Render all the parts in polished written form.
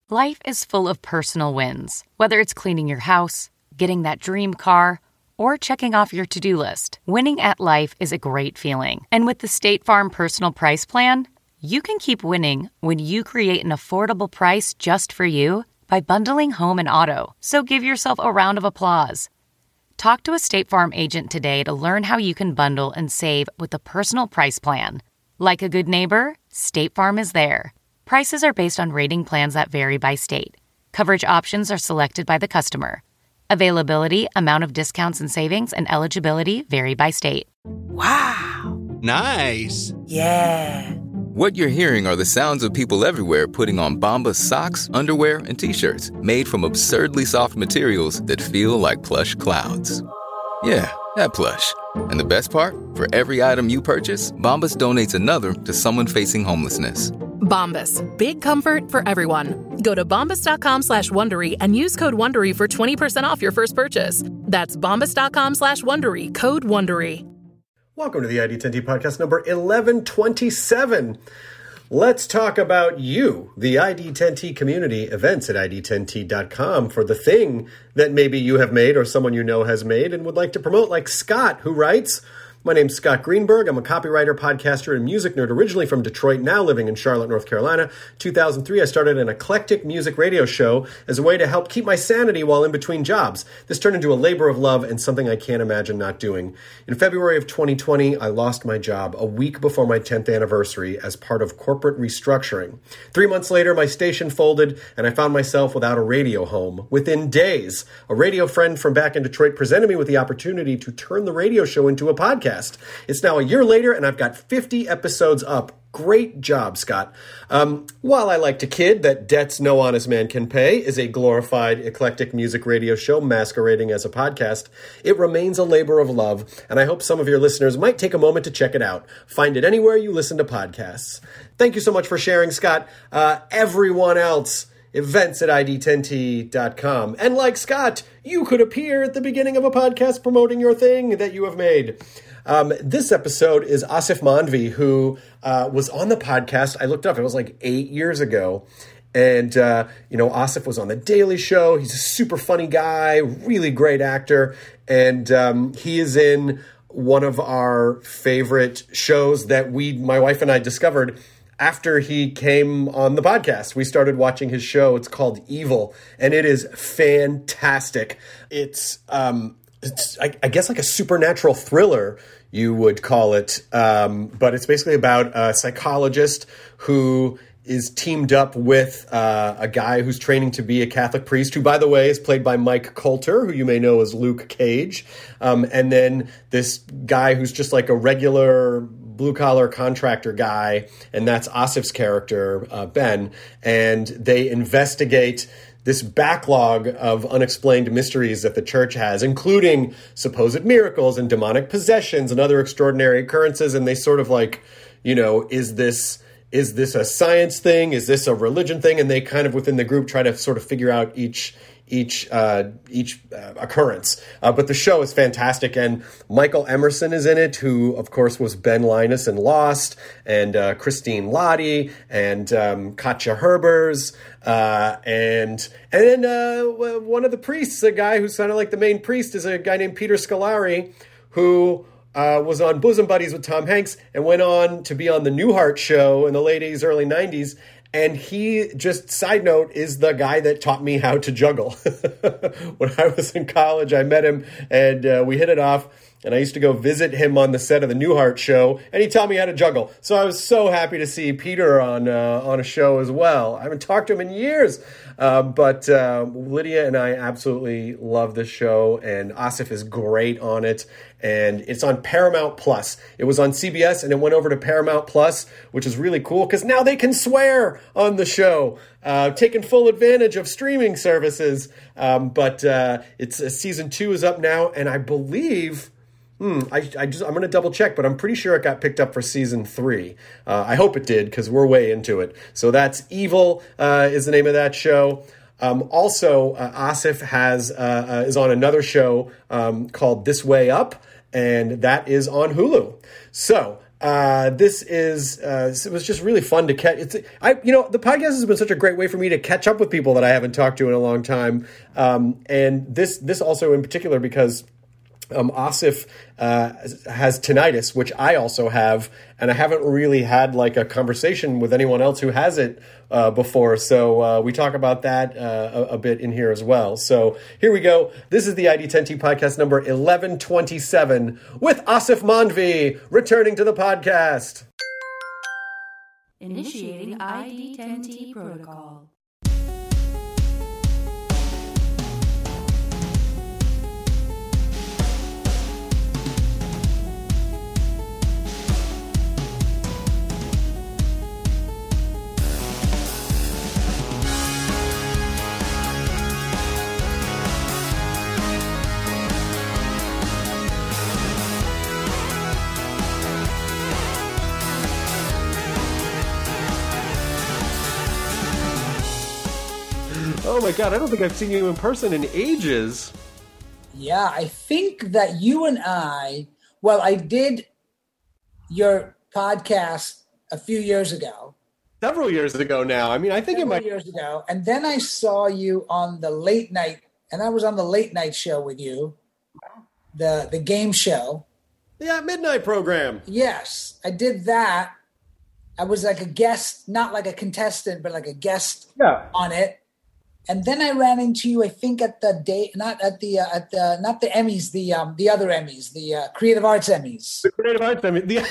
Life is full of personal wins, whether it's cleaning your house, getting that dream car, or checking off your to-do list. Winning at life is a great feeling. And with the State Farm Personal Price Plan, you can keep winning when you create an affordable price just for you by bundling home and auto. So give yourself a round of applause. Talk to a State Farm agent today to learn how you can bundle and save with the Personal Price Plan. Like a good neighbor, State Farm is there. Prices are based on rating plans that vary by state. Coverage options are selected by the customer. Availability, amount of discounts and savings, and eligibility vary by state. Wow. Nice. Yeah. What you're hearing are the sounds of people everywhere putting on Bombas socks, underwear, and T-shirts made from absurdly soft materials that feel like plush clouds. Yeah, that plush. And the best part? For every item you purchase, Bombas donates another to someone facing homelessness. Bombas. Big comfort for everyone. Go to bombas.com/Wondery and use code Wondery for 20% off your first purchase. That's bombas.com/Wondery. Code Wondery. Welcome to the ID10T podcast number 1127. Let's talk about you, the ID10T community, events at ID10T.com for the thing that maybe you have made or someone you know has made and would like to promote, like Scott, who writes, "My name's Scott Greenberg. I'm a copywriter, podcaster, and music nerd, originally from Detroit, now living in Charlotte, North Carolina. 2003, I started an eclectic music radio show as a way to help keep my sanity while in between jobs. This turned into a labor of love and something I can't imagine not doing. In February of 2020, I lost my job a week before my 10th anniversary as part of corporate restructuring. 3 months later, my station folded, and I found myself without a radio home. Within days, a radio friend from back in Detroit presented me with the opportunity to turn the radio show into a podcast. It's now a year later, and I've got 50 episodes up. Great job, Scott. While I like to kid that debts no honest man can pay is a glorified eclectic music radio show masquerading as a podcast, it remains a labor of love, and I hope some of your listeners might take a moment to check it out. Find it anywhere you listen to podcasts. Thank you so much for sharing, Scott. Everyone else, events at ID10T.com. And like Scott, you could appear at the beginning of a podcast promoting your thing that you have made. This episode is Asif Mandvi, who was on the podcast. I looked up, it was like 8 years ago. And, Asif was on The Daily Show. He's a super funny guy, really great actor. And he is in one of our favorite shows that my wife and I discovered after he came on the podcast. We started watching his show. It's called Evil, and it is fantastic. It's I guess like a supernatural thriller, you would call it. But it's basically about a psychologist who is teamed up with a guy who's training to be a Catholic priest, who, by the way, is played by Mike Coulter, who you may know as Luke Cage. And then this guy who's just like a regular blue-collar contractor guy, and that's Asif's character, Ben. And they investigate this backlog of unexplained mysteries that the church has, including supposed miracles and demonic possessions and other extraordinary occurrences. And they sort of like, is this a science thing? Is this a religion thing? And they kind of within the group try to sort of figure out each occurrence. But the show is fantastic. And Michael Emerson is in it, who, of course, was Ben Linus in Lost, and Christine Lottie, and Katja Herbers, and then one of the priests, a guy who's kind of like the main priest, is a guy named Peter Scolari, who was on Bosom Buddies with Tom Hanks and went on to be on the Newhart Show in the late 80s, early 90s. And he, just side note, is the guy that taught me how to juggle. When I was in college, I met him and we hit it off. And I used to go visit him on the set of the Newhart Show, and he taught me how to juggle. So I was so happy to see Peter on a show as well. I haven't talked to him in years, but Lydia and I absolutely love this show, and Asif is great on it. And it's on Paramount Plus. It was on CBS, and it went over to Paramount Plus, which is really cool because now they can swear on the show, taking full advantage of streaming services. But it's season 2 is up now, and I believe. I'm going to double check, but I'm pretty sure it got picked up for season 3. I hope it did, because we're way into it. So that's Evil is the name of that show. Also, Asif is on another show called This Way Up, and that is on Hulu. So It was just really fun to catch. The podcast has been such a great way for me to catch up with people that I haven't talked to in a long time. And this also in particular because Asif has tinnitus, which I also have, and I haven't really had like a conversation with anyone else who has it before. So we talk about that a bit in here as well. So here we go. This is the ID10T podcast number 1127 with Asif Mandvi returning to the podcast. Initiating ID10T protocol. Oh my God, I don't think I've seen you in person in ages. Yeah, I think that you and I did your podcast a few years ago. Several years ago now. I mean, I think Several years ago. And then I saw you on the late night, and I was on the late night show with you, the game show. Yeah, midnight program. Yes, I did that. I was like a guest, not like a contestant, but like a guest on it. And then I ran into you, I think at the day, not the Emmys, the other Emmys, the Creative Arts Emmys. The Creative Arts Emmys.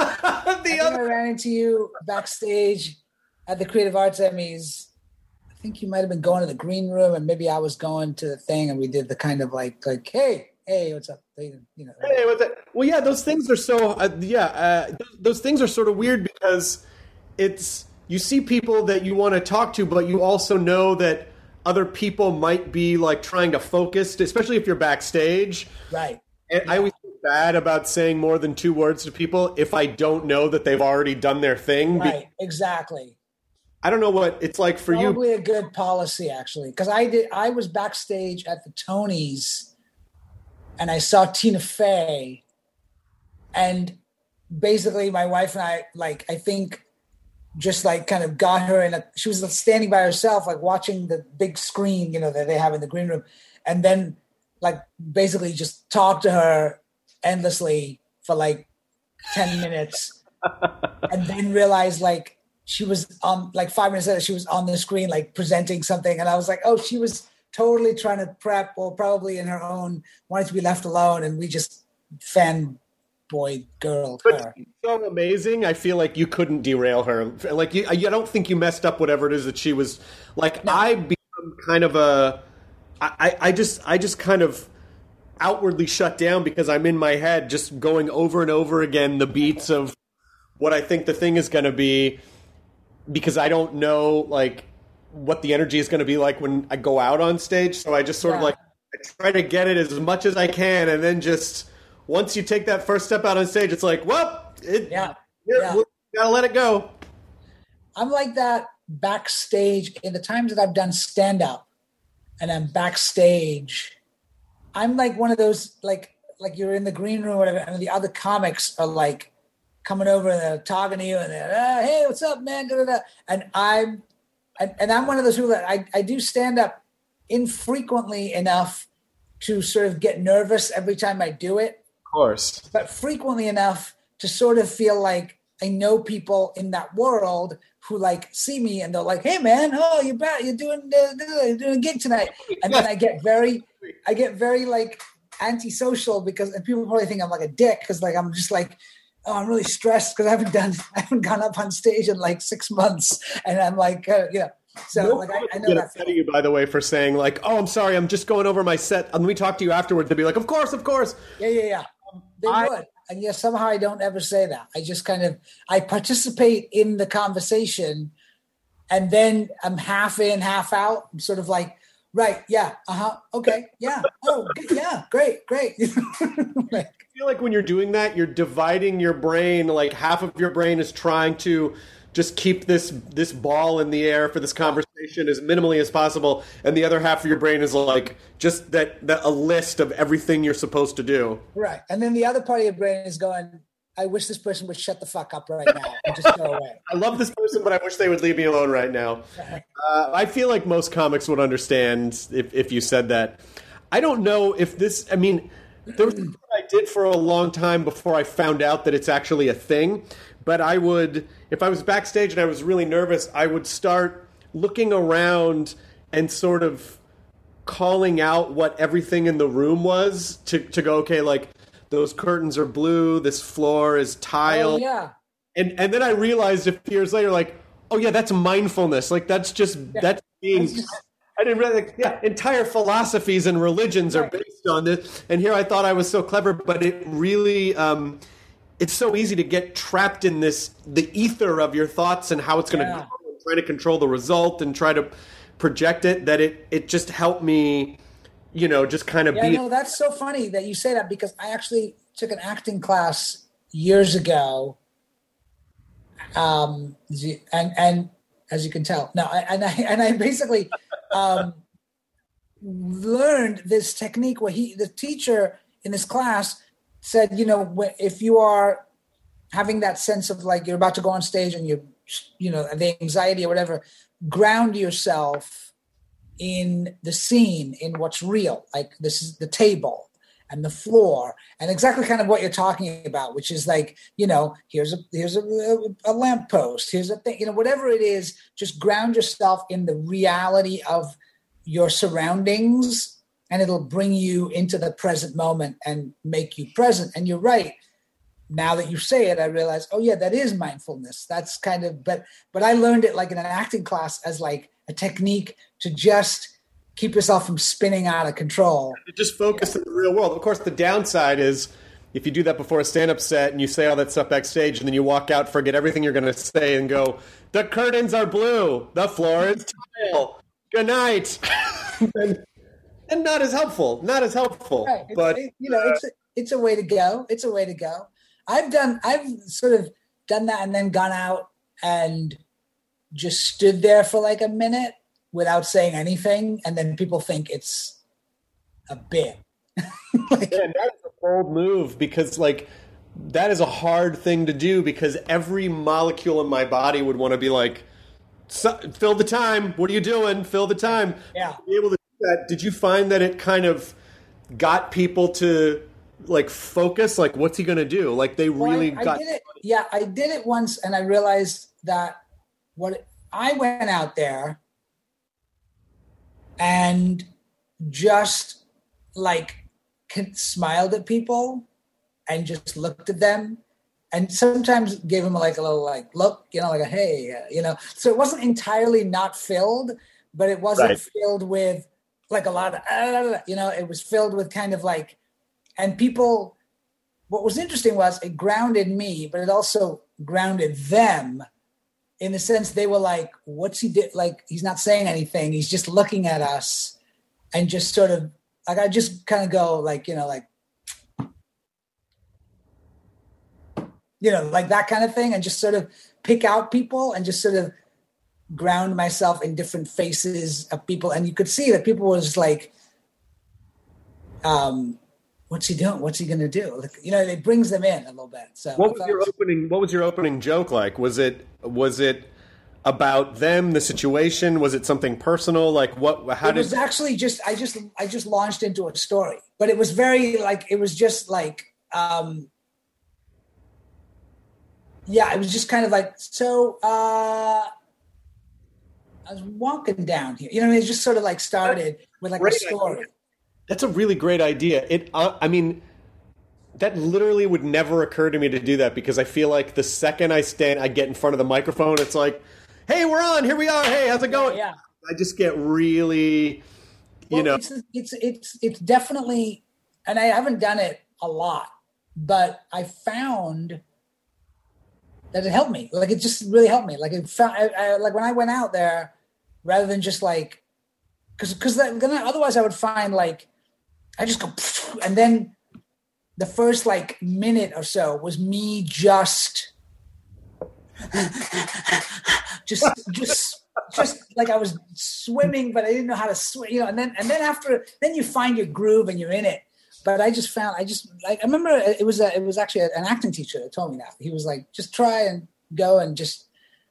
I ran into you backstage at the Creative Arts Emmys. I think you might have been going to the green room, and maybe I was going to the thing, and we did the kind of like, hey, what's up? Hey, what's up? Well, yeah, those things are so, those things are sort of weird because you see people that you want to talk to, but you also know that other people might be like trying to focus, especially if you're backstage. Right. And I always feel bad about saying more than 2 words to people if I don't know that they've already done their thing. Right, exactly. I don't know what it's like for you. Probably a good policy, actually, because I was backstage at the Tonys, and I saw Tina Fey, and basically my wife and I, like, I think just like kind of got her she was standing by herself, like watching the big screen, that they have in the green room. And then like basically just talked to her endlessly for like 10 minutes and then realized like she was on like 5 minutes later, she was on the screen, like presenting something. And I was like, oh, she was totally trying to prep or probably in her own, wanted to be left alone. And we just girl. But so amazing. I feel like you couldn't derail her. Like I don't think you messed up whatever it is that she was like. No. I become kind of I just kind of outwardly shut down because I'm in my head just going over and over again the beats of what I think the thing is going to be, because I don't know like what the energy is going to be like when I go out on stage. So I just sort of like I try to get it as much as I can, and then just. Once you take that first step out on stage, it's like, well, we gotta let it go. I'm like that backstage in the times that I've done stand-up and I'm backstage. I'm like one of those, like you're in the green room or whatever, and the other comics are like coming over and they're talking to you and they're, hey, what's up, man? And I'm one of those people that I do stand-up infrequently enough to sort of get nervous every time I do it. Course, but frequently enough to sort of feel like I know people in that world who like see me and they're like, "Hey, man, you're doing a gig tonight," and then I get very like antisocial and people probably think I'm like a dick because like I'm just like, oh, I'm really stressed because I haven't gone up on stage in like 6 months, and I'm like, So like I know that. Upset you, by the way, for saying like, "Oh, I'm sorry, I'm just going over my set. Let me talk to you afterwards." To be like, "Of course." Yeah. They would, and yet somehow I don't ever say that. I just kind of I participate in the conversation, and then I'm half in, half out. I'm sort of like, right, yeah, okay, yeah, oh, yeah, great. I feel like when you're doing that, you're dividing your brain. Like half of your brain is trying to just keep this ball in the air for this conversation as minimally as possible, and the other half of your brain is like just that a list of everything you're supposed to do. Right, and then the other part of your brain is going, I wish this person would shut the fuck up right now and just go away. I love this person, but I wish they would leave me alone right now. I feel like most comics would understand if you said that. I don't know if this, I mean, there was something I did for a long time before I found out that it's actually a thing. But I would, if I was backstage and I was really nervous, I would start looking around and sort of calling out what everything in the room was to go, okay, like those curtains are blue, this floor is tile. Oh, yeah. And then I realized a few years later, like, oh yeah, that's mindfulness. Like that's just, that's being, I didn't really, like, yeah, entire philosophies and religions are based on this. And here I thought I was so clever, but it really, it's so easy to get trapped in the ether of your thoughts and how it's going to go and try to control the result and try to project it, that it just helped me, just kind of be. No, that's so funny that you say that, because I actually took an acting class years ago. And as you can tell, I basically learned this technique where the teacher in this class said, if you are having that sense of like you're about to go on stage and the anxiety or whatever, ground yourself in the scene, in what's real. Like this is the table and the floor, and exactly kind of what you're talking about, which is like, here's a lamppost, here's a thing, whatever it is, just ground yourself in the reality of your surroundings, and it'll bring you into the present moment and make you present. And you're right. Now that you say it, I realize, oh yeah, that is mindfulness. That's kind of, but I learned it like in an acting class as like a technique to just keep yourself from spinning out of control. Just focus in the real world. Of course, the downside is if you do that before a stand-up set and you say all that stuff backstage and then you walk out, forget everything you're going to say and go, the curtains are blue, the floor is tile, good night. And not as helpful. Right. But it's a way to go. It's a way to go. I've sort of done that and then gone out and just stood there for like a minute without saying anything, and then people think it's a bit. That is a bold move, because like that is a hard thing to do, because every molecule in my body would want to be like, fill the time. What are you doing? Fill the time. Yeah. To be able to do that, did you find that it kind of got people to like focus? Like, what's he going to do? Like they really got. I did it. Yeah, I did it once, and I realized that I went out there and just like smiled at people and just looked at them, and sometimes gave them like a little like look, like a hey, So it wasn't entirely not filled, but it wasn't filled with like a lot of it was filled with kind of like, and people. What was interesting was it grounded me, but it also grounded them. In the sense they were like, what's he did? Like, he's not saying anything. He's just looking at us, and just sort of like, I just kind of go like, like that kind of thing. And just sort of pick out people and just sort of ground myself in different faces of people. And you could see that people was like, what's he doing? What's he going to do? Like, it brings them in a little bit. So what was your opening joke like? Was it about them, the situation? Was it something personal? Like it was actually just, I just launched into a story, but it was very like, it was just like, it was just kind of like, so, I was walking down here, it just sort of like started with like a story. Idea. That's a really great idea. That literally would never occur to me to do that, because I feel like the second I get in front of the microphone, it's like, hey, we're on, here we are. Hey, how's it going? Yeah. I just get really, It's definitely, and I haven't done it a lot, but I found that it helped me. Like, it just really helped me. Like, like when I went out there, rather than just like, because otherwise I would find like, I just go, and then the first like minute or so was me just like I was swimming, but I didn't know how to swim, and then you find your groove and you're in it. but I just found, I remember it was actually an acting teacher that told me that. He was like, just try and go and just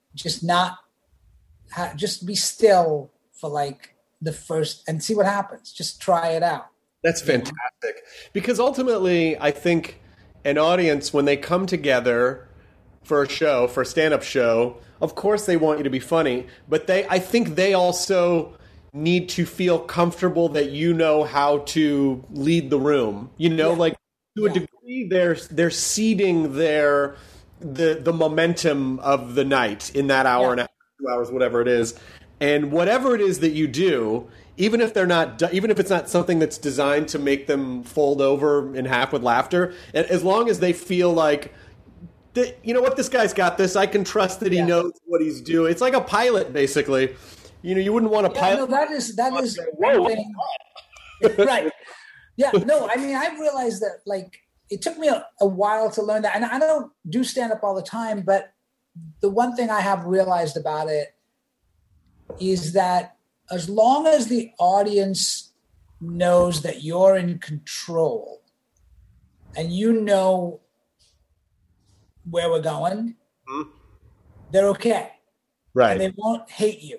be still for like the first and see what happens. Just try it out. That's fantastic. Because ultimately, I think an audience, when they come together for a show, for a stand-up show, of course they want you to be funny, but I think they also need to feel comfortable that you know how to lead the room. You know, like to a degree, they're seeding the momentum of the night in that hour and a half, 2 hours, whatever it is. And whatever it is that you do, even if it's not something that's designed to make them fold over in half with laughter, as long as they feel like, you know what, this guy's got this. I can trust that he knows what he's doing. It's like a pilot, basically. You know, you wouldn't want to pilot. No, that is one thing. Right. Yeah. No, I mean, I've realized that, like, it took me a while to learn that, and I don't do stand up all the time. But the one thing I have realized about it is that as long as the audience knows that you're in control and you know where we're going, they're okay. Right. And they won't hate you.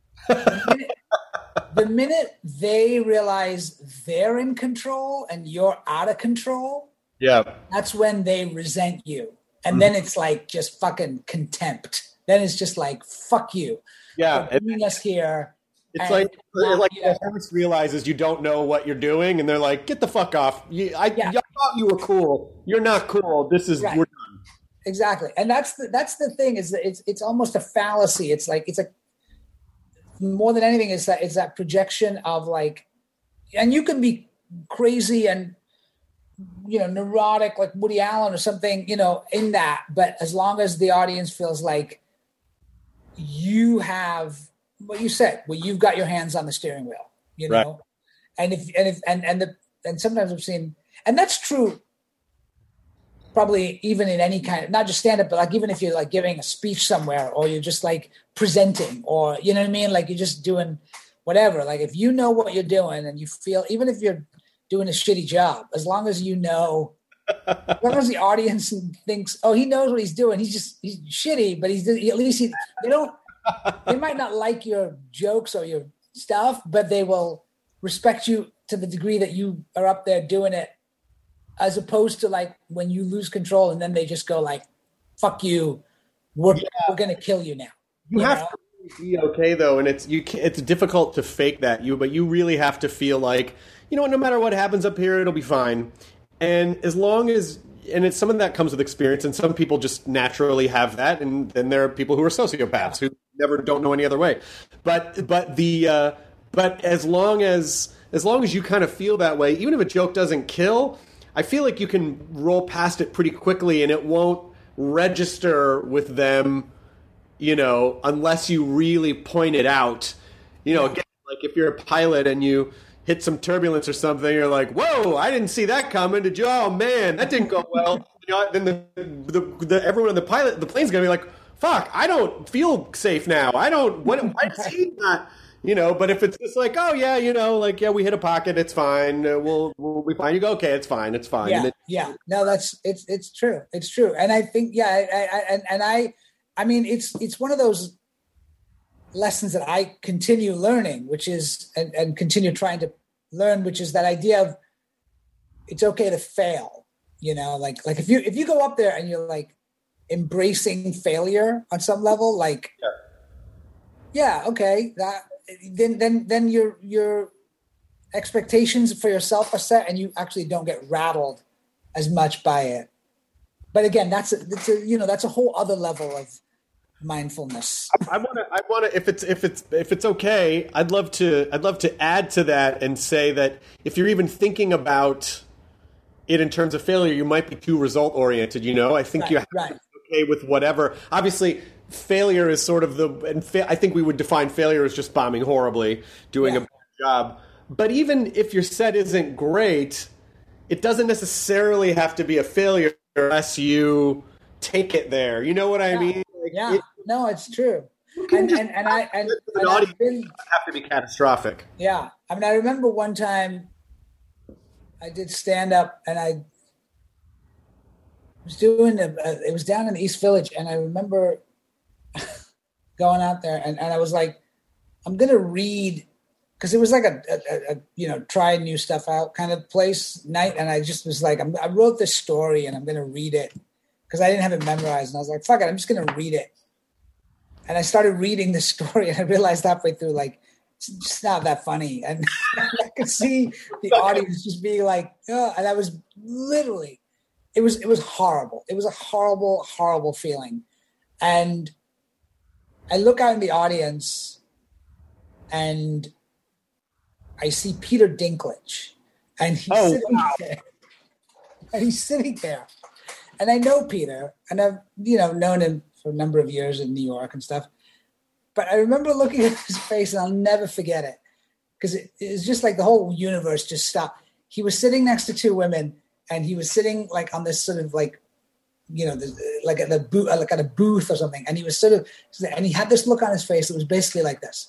The minute they realize they're in control and you're out of control, that's when they resent you. And then it's like just fucking contempt. Then it's just like, fuck you. Yeah. For bringing us here. It's like the host realizes you don't know what you're doing, and they're like, "Get the fuck off! I thought you were cool. You're not cool. This is we're done." Exactly, and that's the thing, is that it's almost a fallacy. It's like more than anything, it's that projection of like, and you can be crazy and, you know, neurotic like Woody Allen or something, you know, in that, but as long as the audience feels like you have what you said, well, you've got your hands on the steering wheel, you know, and sometimes I've seen, and that's true probably even in any kind of, not just stand up, but like even if you're like giving a speech somewhere, or you're just like presenting, or, you know what I mean? Like you're just doing whatever. Like if you know what you're doing and you feel, even if you're doing a shitty job, as long as you know, as long as the audience thinks, oh, he knows what he's doing. He's shitty, but they might not like your jokes or your stuff, but they will respect you to the degree that you are up there doing it, as opposed to like when you lose control and then they just go like, fuck you. We're going to kill you now. You have to be okay though. And it's difficult to fake that, but you really have to feel like, you know what, no matter what happens up here, it'll be fine. And as long as, and it's some of that comes with experience, and some people just naturally have that, and then there are people who are sociopaths who don't know any other way. But as long as you kind of feel that way, even if a joke doesn't kill, I feel like you can roll past it pretty quickly, and it won't register with them, you know, unless you really point it out. You know, again, like if you're a pilot and you hit some turbulence or something, you're like, whoa, I didn't see that coming. Did you? Oh man, that didn't go well. You know, then everyone on the plane's gonna be like, fuck, I don't feel safe now. Why does he not? You know, but if it's just like, oh yeah, you know, like, yeah, we hit a pocket, it's fine. We'll be fine. You go, okay, it's fine. Yeah. No, it's true. It's true. And I think, I mean, it's one of those lessons that I continue learning, which is, and continue trying to learn, which is that idea of it's okay to fail, you know, like if you go up there and you're like embracing failure on some level, like, okay, that, then your expectations for yourself are set, and you actually don't get rattled as much by it. But again, that's a whole other level of mindfulness. I want to, if it's okay, I'd love to add to that and say that if you're even thinking about it in terms of failure, you might be too result oriented. You know, I think you have to be okay with whatever. Obviously, failure is sort of I think we would define failure as just bombing horribly, doing a bad job. But even if your set isn't great, it doesn't necessarily have to be a failure unless you take it there. You know what I mean? No, it's true. And have to be catastrophic. Yeah. I mean, I remember one time I did stand up, and I was doing it was down in the East Village, and I remember going out there, and I was like, I'm gonna read, because it was like a try new stuff out kind of place night, and I just was like, I wrote this story, and I'm gonna read it because I didn't have it memorized, and I was like, fuck it, I'm just gonna read it. And I started reading the story, and I realized halfway through, like, it's just not that funny. And I could see the audience just being like, oh, and I was literally, it was horrible. It was a horrible, horrible feeling. And I look out in the audience, and I see Peter Dinklage, and he's sitting there. And he's sitting there. And I know Peter, and I've, known him for a number of years in New York and stuff. But I remember looking at his face, and I'll never forget it, because it was just like the whole universe just stopped. He was sitting next to two women, and he was sitting like on this sort of like, like at a booth or something. And he was and he had this look on his face that was basically like this.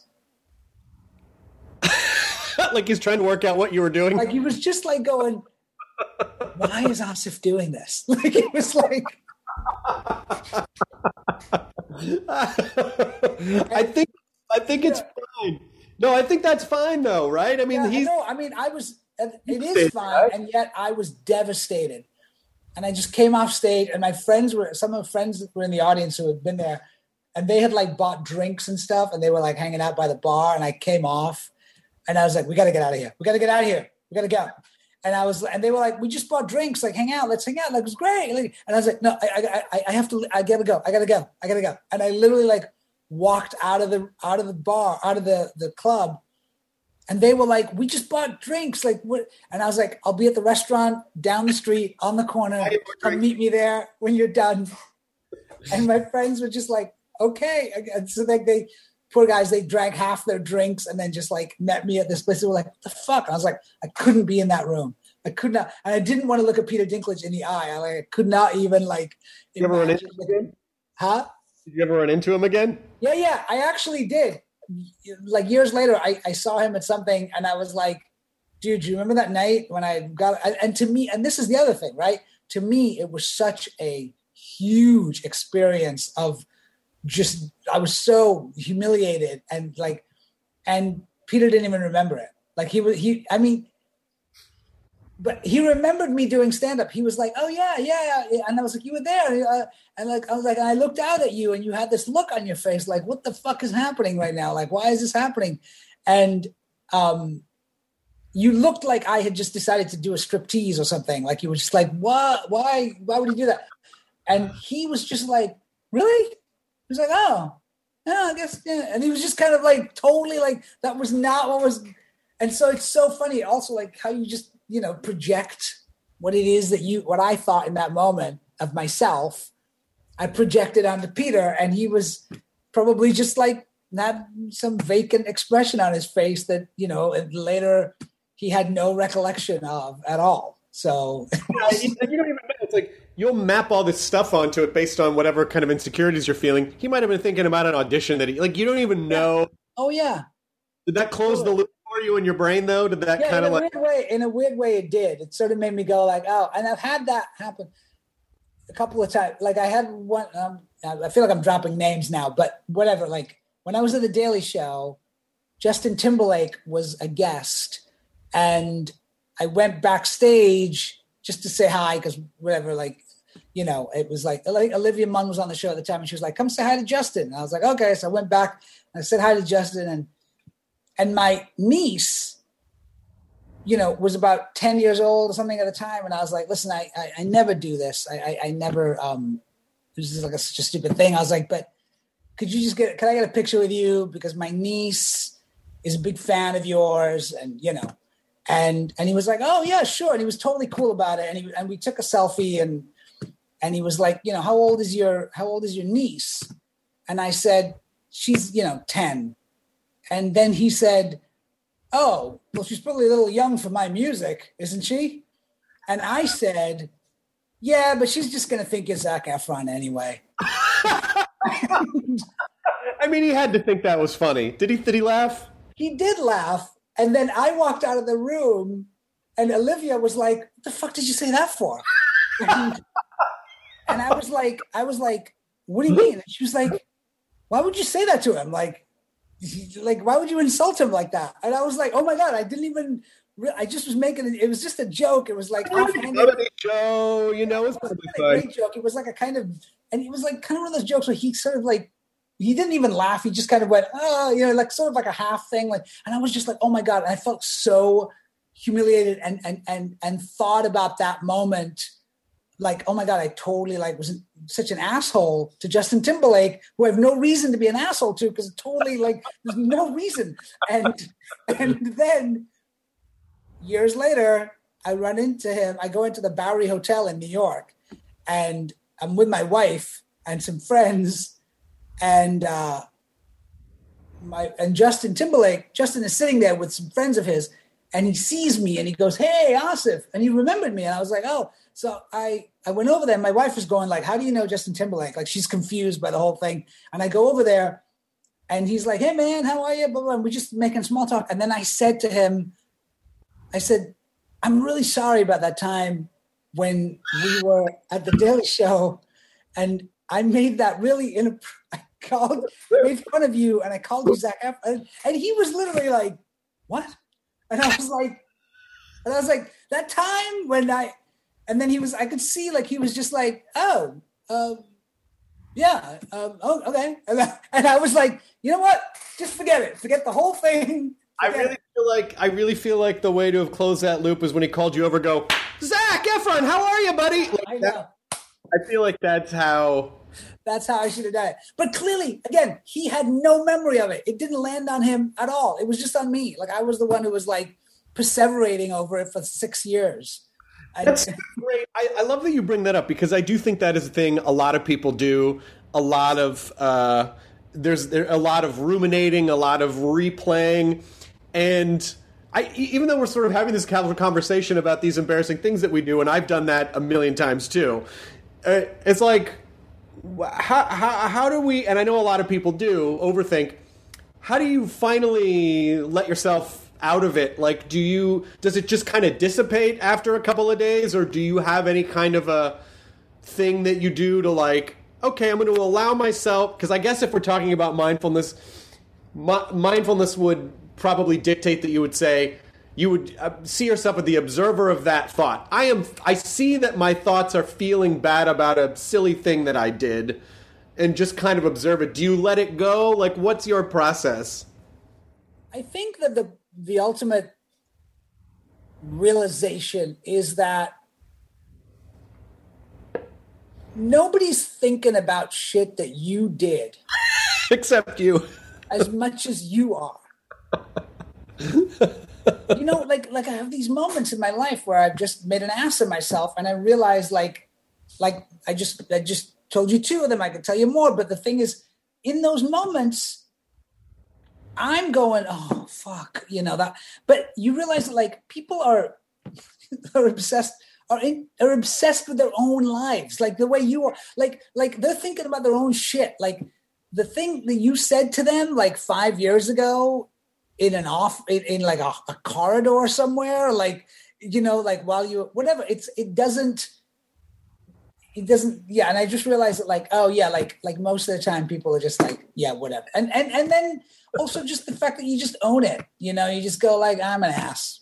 Like he's trying to work out what you were doing. Like he was just like going, why is Asif doing this? Like it was like. I think it's fine. No, I think that's fine though, right? I mean, it is fine, right? And yet I was devastated. And I just came off stage, and some of my friends that were in the audience who had been there, and they had like bought drinks and stuff, and they were like hanging out by the bar, and I came off, and I was like, we got to get out of here. We got to get out of here. We got to go. And they were like, we just bought drinks, like hang out, let's hang out. Like, it was great. And I was like, no, I have to, I gotta go. And I literally like walked out of the bar, out of the club. And they were like, we just bought drinks. Like what? And I was like, I'll be at the restaurant down the street on the corner. Come meet me there when you're done. And my friends were just like, okay. And so like poor guys, they drank half their drinks and then just like met me at this place. They were like, what the fuck? And I was like, I couldn't be in that room. I could not. And I didn't want to look at Peter Dinklage in the eye. I could not even like. You ever run into him again? Huh? Did you ever run into him again? Yeah. I actually did. Like years later, I saw him at something, and I was like, dude, do you remember that night when I got, and to me, and this is the other thing, right? To me, it was such a huge experience of just, I was so humiliated, and Peter didn't even remember it. Like but he remembered me doing stand-up. He was like, oh yeah. And I was like, you were there. And like, I was like, and I looked out at you, and you had this look on your face, like, what the fuck is happening right now? Like, why is this happening? And you looked like I had just decided to do a striptease or something. Like you were just like, what? Why would he do that? And he was just like, really? He was like, oh, I guess, yeah. And he was just kind of like, totally like, that was not what was. And so it's so funny also like how you just, project what it is what I thought in that moment of myself, I projected onto Peter, and he was probably just like not some vacant expression on his face that, later he had no recollection of at all. So you don't even know. It's like you'll map all this stuff onto it based on whatever kind of insecurities you're feeling. He might have been thinking about an audition that you don't even know. Oh yeah. Did that close the loop for you in your brain though? Did that kind of like in a weird way it did. It sort of made me go like, oh, and I've had that happen a couple of times. Like I had one, I feel like I'm dropping names now, but whatever. Like when I was at the Daily Show, Justin Timberlake was a guest, and I went backstage just to say hi, because whatever, like, it was like Olivia Munn was on the show at the time, and she was like, come say hi to Justin. And I was like, okay. So I went back and I said hi to Justin, and my niece, was about 10 years old or something at the time. And I was like, listen, I never do this. I never, it was just like such a stupid thing. I was like, but could I get a picture with you? Because my niece is a big fan of yours. And, and he was like, oh yeah, sure. And he was totally cool about it. And we took a selfie, and he was like, how old is your niece? And I said, she's, 10. And then he said, oh, well, she's probably a little young for my music, isn't she? And I said, yeah, but she's just going to think you're Zac Efron anyway. I mean, he had to think that was funny. Did he laugh? He did laugh. And then I walked out of the room, And Olivia was like, what the fuck did you say that for? And I was like, what do you mean? And she was like, why would you say that to him? Like, why would you insult him like that? And I was like, oh my God, I just was making it. It was just a joke. It was like, Joe, it's a great joke. It was like a kind of, and it was like kind of one of those jokes where he sort of like, he didn't even laugh. He just kind of went, oh, like sort of like a half thing. Like, and I was just like, oh my God. And I felt so humiliated and thought about that moment. Like, oh my God, I totally was such an asshole to Justin Timberlake, who I have no reason to be an asshole to, because totally there's no reason. And then years later, I run into him. I go into the Bowery Hotel in New York, and I'm with my wife and some friends. And Justin is sitting there with some friends of his, and he sees me and he goes, hey, Asif. And he remembered me. And I was like, oh. So I went over there. My wife was going like, how do you know Justin Timberlake? Like, she's confused by the whole thing. And I go over there and he's like, hey man, how are you? Blah, blah. And we're just making small talk. And then I said to him, I'm really sorry about that time when we were at the Daily Show and I made that really made fun of you, and I called you Zac Efron, and he was literally like, "What?" And I was like, that time when and then I could see like he was just like, "Oh, yeah, oh, okay," and I was like, you know what? Just forget it. Forget the whole thing. I really feel like the way to have closed that loop is when he called you over, go, Zac Efron, how are you, buddy? I know. I feel like that's how I should have done it. But clearly, again, he had no memory of it. It didn't land on him at all. It was just on me. Like, I was the one who was like perseverating over it for 6 years. That's great. I love that you bring that up, because I do think that is a thing a lot of people do. A lot of there's a lot of ruminating, a lot of replaying, and even though we're sort of having this conversation about these embarrassing things that we do, and I've done that a million times too. It's like, how do we, and I know a lot of people do, overthink, how do you finally let yourself out of it? Like, does it just kind of dissipate after a couple of days, or do you have any kind of a thing that you do to like, okay, I'm going to allow myself, because I guess if we're talking about mindfulness, mindfulness would probably dictate that you would say, you would see yourself as the observer of that thought. I see that my thoughts are feeling bad about a silly thing that I did, and just kind of observe it. Do you let it go? Like, what's your process? I think that the ultimate realization is that nobody's thinking about shit that you did. Except you. As much as you are. Like I have these moments in my life where I've just made an ass of myself, and I realize like I just told you 2 of them. I could tell you more, but the thing is, in those moments, I'm going, oh fuck, that. But you realize that like people are obsessed with their own lives, like the way you are. Like they're thinking about their own shit. Like the thing that you said to them like 5 years ago in like a corridor somewhere, like, like while you, whatever, it doesn't, yeah. And I just realized that like, oh yeah, like most of the time people are just like, yeah, whatever. And then also just the fact that you just own it, you just go like, I'm an ass.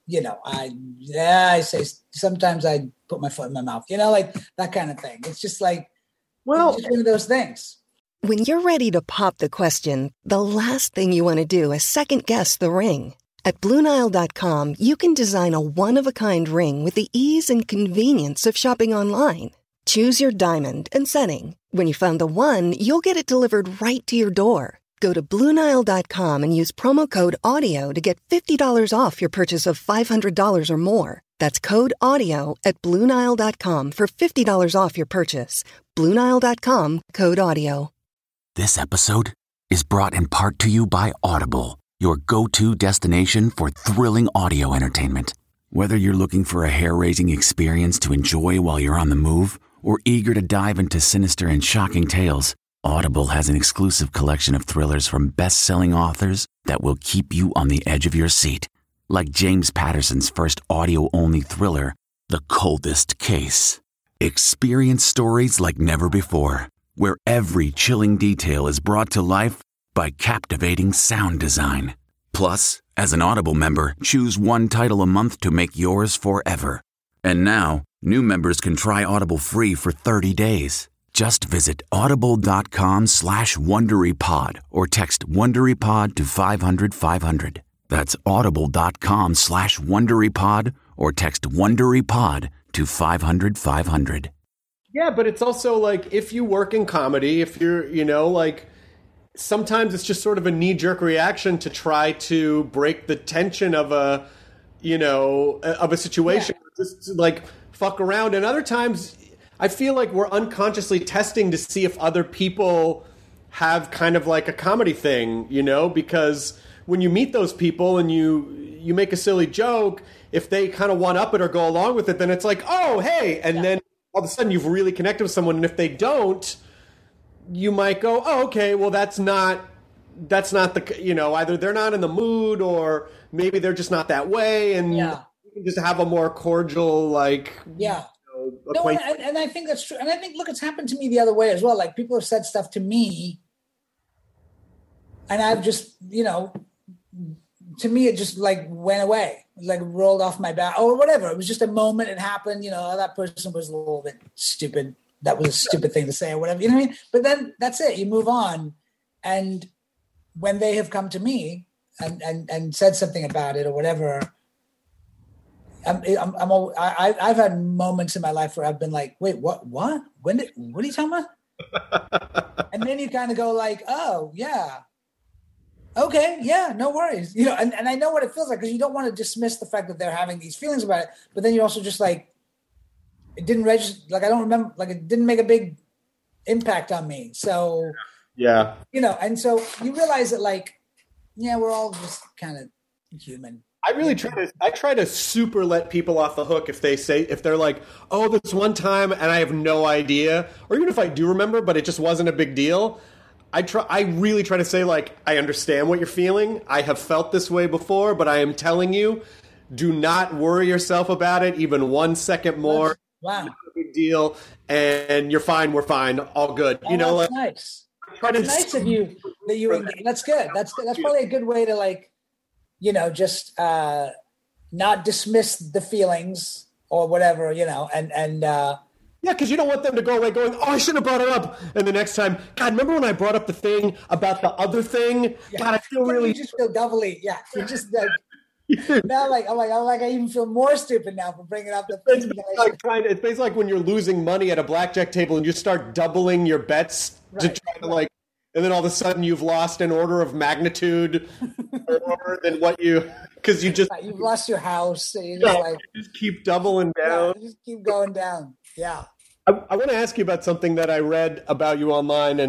I say, sometimes I put my foot in my mouth, like that kind of thing. It's just like, well, it's just one of those things. When you're ready to pop the question, the last thing you want to do is second-guess the ring. At BlueNile.com, you can design a one-of-a-kind ring with the ease and convenience of shopping online. Choose your diamond and setting. When you find the one, you'll get it delivered right to your door. Go to BlueNile.com and use promo code AUDIO to get $50 off your purchase of $500 or more. That's code AUDIO at BlueNile.com for $50 off your purchase. BlueNile.com, code AUDIO. This episode is brought in part to you by Audible, your go-to destination for thrilling audio entertainment. Whether you're looking for a hair-raising experience to enjoy while you're on the move, or eager to dive into sinister and shocking tales, Audible has an exclusive collection of thrillers from best-selling authors that will keep you on the edge of your seat. Like James Patterson's first audio-only thriller, The Coldest Case. Experience stories like never before, where every chilling detail is brought to life by captivating sound design. Plus, as an Audible member, choose one title a month to make yours forever. And now, new members can try Audible free for 30 days. Just visit audible.com/WonderyPod or text WonderyPod to 500-500. That's audible.com/WonderyPod or text WonderyPod to 500-500. Yeah, but it's also like if you work in comedy, if you're, like sometimes it's just sort of a knee-jerk reaction to try to break the tension of a situation. Yeah. Just like fuck around. And other times I feel like we're unconsciously testing to see if other people have kind of like a comedy thing, because when you meet those people and you make a silly joke, if they kind of one-up it or go along with it, then it's like, oh, hey. And then all of a sudden you've really connected with someone. And if they don't, you might go, oh, okay, well, that's not the, either they're not in the mood or maybe they're just not that way. And you can just have a more cordial, like, no, and I think that's true. And I think, look, it's happened to me the other way as well. Like people have said stuff to me and I've just, to me, it just like went away, like rolled off my back or whatever. It was just a moment. It happened. That person was a little bit stupid. That was a stupid thing to say or whatever. You know what I mean? But then that's it. You move on. And when they have come to me and said something about it or whatever, I've had moments in my life where I've been like, wait, what? What are you talking about? And then you kind of go like, oh yeah. Okay, yeah, no worries. And I know what it feels like because you don't want to dismiss the fact that they're having these feelings about it, but then you also just like, it didn't register, like I don't remember, like it didn't make a big impact on me. So, yeah. And so you realize that like, yeah, we're all just kind of human. I try to super let people off the hook if they're like, oh, this one time and I have no idea, or even if I do remember, but it just wasn't a big deal. I really try to say, like, I understand what you're feeling. I have felt this way before, but I am telling you, do not worry yourself about it even 1 second more. Wow. Not a big deal. And you're fine. We're fine. All good. Oh, that's nice. It's nice of you that you engage. That's good. That's probably a good way to like, just not dismiss the feelings or whatever, and yeah, because you don't want them to go away going, oh, I shouldn't have brought it up. And the next time, God, remember when I brought up the thing about the other thing? Yeah. God, I feel really... You just feel doubly, yeah. You just like... Now, like, I'm like, I even feel more stupid now for bringing up the thing. It's basically like when you're losing money at a blackjack table and you start doubling your bets to try to like... And then all of a sudden you've lost an order of magnitude more than what you... Because you just... You've lost your house. So you just keep doubling down. Yeah, just keep going down. Yeah. I want to ask you about something that I read about you online,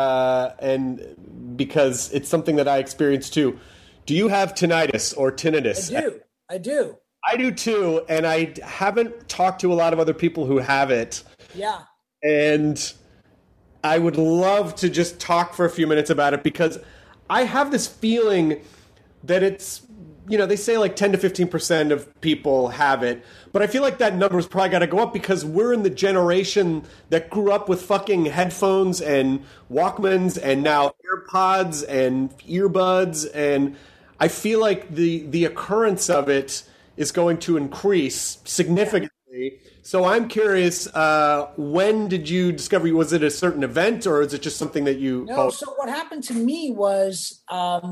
and because it's something that I experienced too. Do you have tinnitus or tinnitus? I do. I do too, and I haven't talked to a lot of other people who have it. Yeah. And I would love to just talk for a few minutes about it because I have this feeling that it's, they say like 10 to 15% of people have it, but I feel like that number's probably got to go up because we're in the generation that grew up with fucking headphones and Walkmans and now AirPods and earbuds, and I feel like the occurrence of it is going to increase significantly. Yeah. So I'm curious, when did you discover, was it a certain event or is it just something that you... No, so what happened to me was...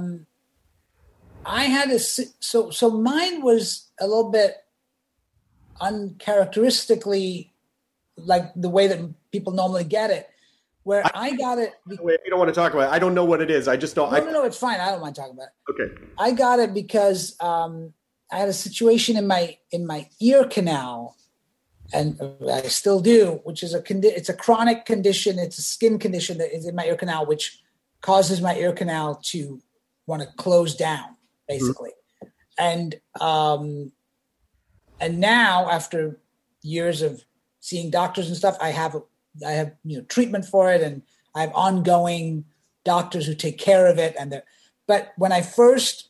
I had so mine was a little bit uncharacteristically like the way that people normally get it, where I got it. Wait, you don't want to talk about it. I don't know what it is. I just don't. No, it's fine. I don't mind talking about it. Okay. I got it because I had a situation in my ear canal, and I still do, which is it's a chronic condition. It's a skin condition that is in my ear canal, which causes my ear canal to want to close down. Basically. Mm-hmm. And now after years of seeing doctors and stuff, I have treatment for it, and I have ongoing doctors who take care of it. But when I first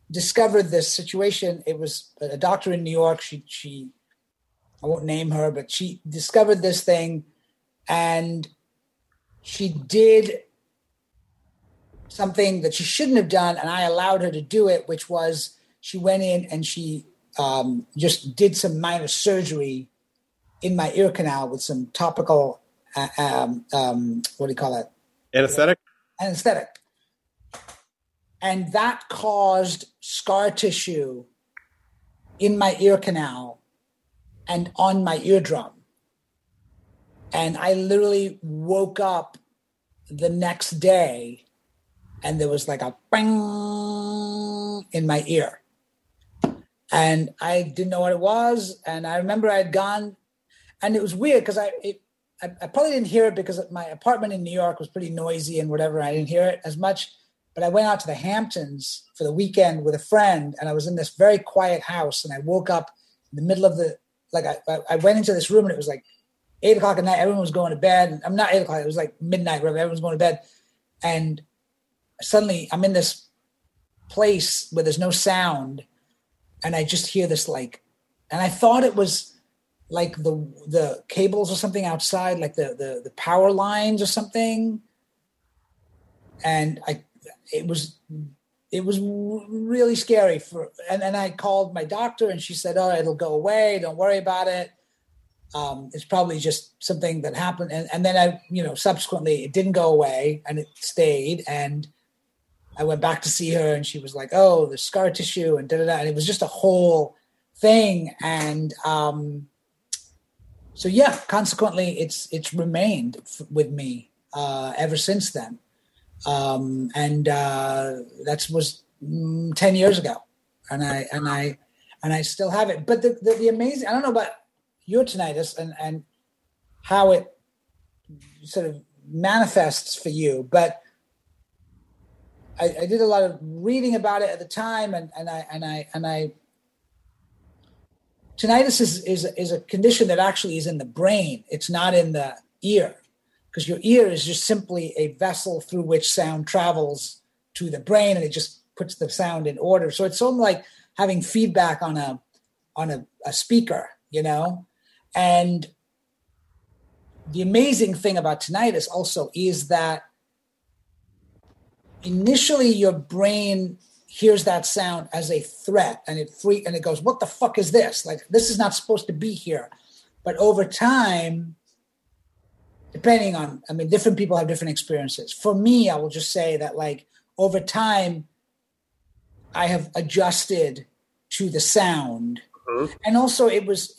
discovered this situation. It was a doctor in New York. She I won't name her, but she discovered this thing, and she did something that she shouldn't have done, and I allowed her to do it, which was she went in and she just did some minor surgery in my ear canal with some topical, what do you call it? Anesthetic? Anesthetic. And that caused scar tissue in my ear canal and on my eardrum. And I literally woke up the next day and there was like a bang in my ear. And I didn't know what it was. And I remember I had gone, and it was weird because I probably didn't hear it because my apartment in New York was pretty noisy and whatever. I didn't hear it as much. But I went out to the Hamptons for the weekend with a friend, and I was in this very quiet house, and I woke up in the middle of the, like I went into this room and it was like 8 o'clock at night. Everyone was going to bed. I'm not 8 o'clock. It was like midnight, whatever. Everyone's going to bed. And suddenly I'm in this place where there's no sound. And I just hear this like, and I thought it was like the cables or something outside, like the power lines or something. And it was really scary and I called my doctor and she said, "Oh, it'll go away. Don't worry about it. It's probably just something that happened." And then subsequently it didn't go away and it stayed. And I went back to see her and she was like, "Oh, the scar tissue and da-da-da." And it was just a whole thing. And so yeah, consequently it's remained with me ever since then. That was 10 years ago, and I still have it. But the amazing, I don't know about your tinnitus and how it sort of manifests for you, but I did a lot of reading about it at the time, and tinnitus is a condition that actually is in the brain. It's not in the ear. Because your ear is just simply a vessel through which sound travels to the brain, and it just puts the sound in order. So it's sort of like having feedback on a speaker, And the amazing thing about tinnitus also is that initially your brain hears that sound as a threat, and it goes, "What the fuck is this? Like, this is not supposed to be here." But over time, depending on, different people have different experiences. For me, I will just say that like over time, I have adjusted to the sound. Mm-hmm. And also it was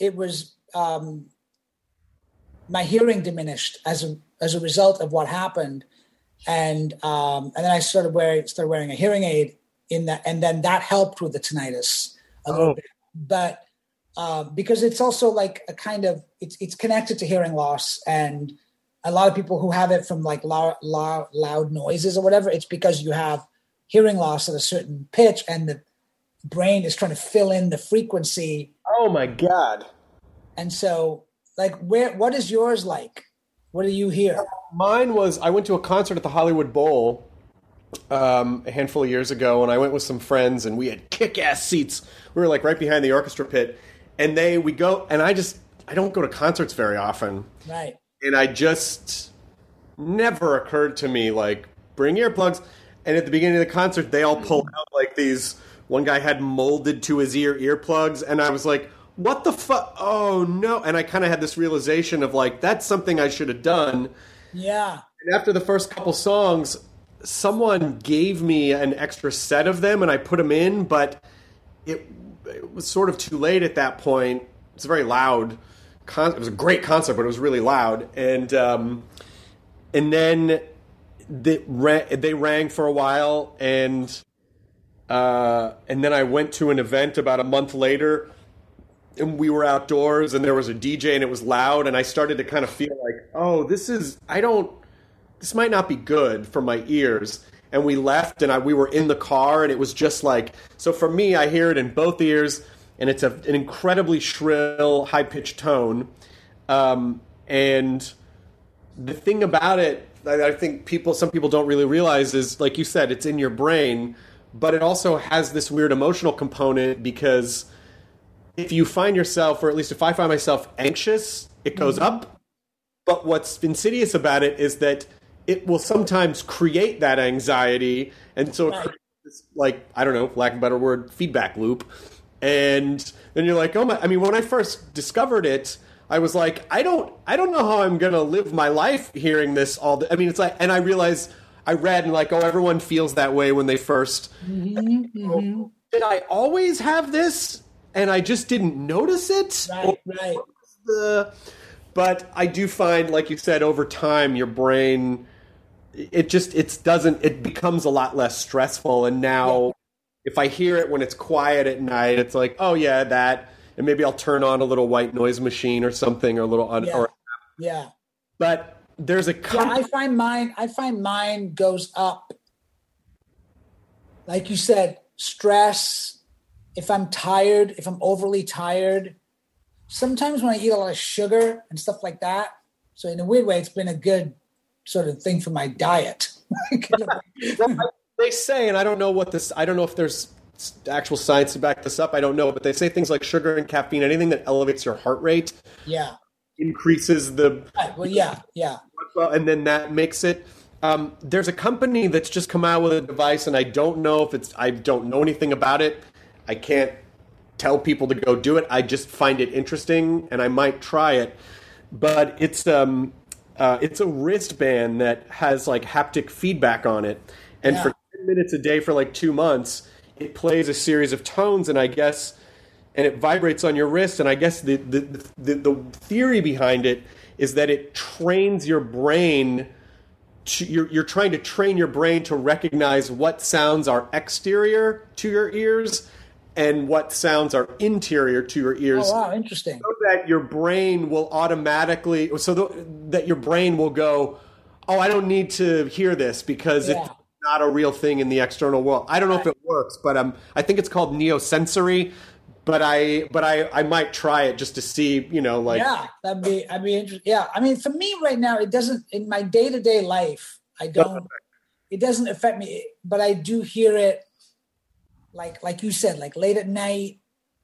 my hearing diminished as a result of what happened. And then I started wearing a hearing aid in that, and then that helped with the tinnitus a little bit. But because it's also like a kind of, it's connected to hearing loss, and a lot of people who have it from like loud noises or whatever, it's because you have hearing loss at a certain pitch and the brain is trying to fill in the frequency. Oh my God. And so like, what is yours like? What do you hear? Mine was, I went to a concert at the Hollywood Bowl a handful of years ago, and I went with some friends and we had kick-ass seats. We were like right behind the orchestra pit, and I don't go to concerts very often. Right. And I just never occurred to me, like, bring earplugs. And at the beginning of the concert, they all pulled out like these. One guy had molded to his earplugs. And I was like, what the fuck? Oh, no. And I kind of had this realization of like, that's something I should have done. Yeah. And after the first couple songs, someone gave me an extra set of them and I put them in. But it was sort of too late at that point. It's very loud. It was a great concert, but it was really loud, and then they rang for a while, and then I went to an event about a month later, and we were outdoors, and there was a DJ, and it was loud, and I started to kind of feel like, oh, this might not be good for my ears. And we left, and we were in the car, and it was just like, so for me, I hear it in both ears. And it's an incredibly shrill, high-pitched tone. And the thing about it, I think some people don't really realize is, like you said, it's in your brain. but it also has this weird emotional component because if you find yourself, or at least if I find myself anxious, it goes up. But what's insidious about it is that it will sometimes create that anxiety. And so it creates this, like, I don't know, lack of a better word, feedback loop. And then you're like, oh my, I mean, when I first discovered it, I was like, I don't know how I'm going to live my life hearing this I mean, it's like, and I realized I read and like, oh, everyone feels that way when they first, did I always have this? And I just didn't notice it? Right. But I do find, like you said, over time, your brain, it becomes a lot less stressful. And now if I hear it when it's quiet at night, it's like, oh yeah, that, and maybe I'll turn on a little white noise machine or something, or a little, But there's a, I find mine goes up. Like you said, stress. If I'm tired, if I'm overly tired, sometimes when I eat a lot of sugar and stuff like that. So in a weird way, it's been a good sort of thing for my diet. They say, and I don't know if there's actual science to back this up. I don't know, but they say things like sugar and caffeine, anything that elevates your heart rate, increases the. Right. Well, yeah. And then that makes it. There's a company that's just come out with a device, and I don't know I don't know anything about it. I can't tell people to go do it. I just find it interesting, and I might try it. But it's a wristband that has like haptic feedback on it, and for 10 minutes a day for like 2 months, it plays a series of tones, and it vibrates on your wrist. And I guess the theory behind it is that it trains your brain. You're trying to train your brain to recognize what sounds are exterior to your ears and what sounds are interior to your ears. Oh, wow, interesting. So that your brain will automatically, that your brain will go, oh, I don't need to hear this because it's not a real thing in the external world. I don't know if it works, but I think it's called neosensory. But I might try it just to see, like. Yeah, I'd be interesting. Yeah, I mean, for me right now, it doesn't, in my day-to-day life, it doesn't affect me, but I do hear it, like you said, like late at night,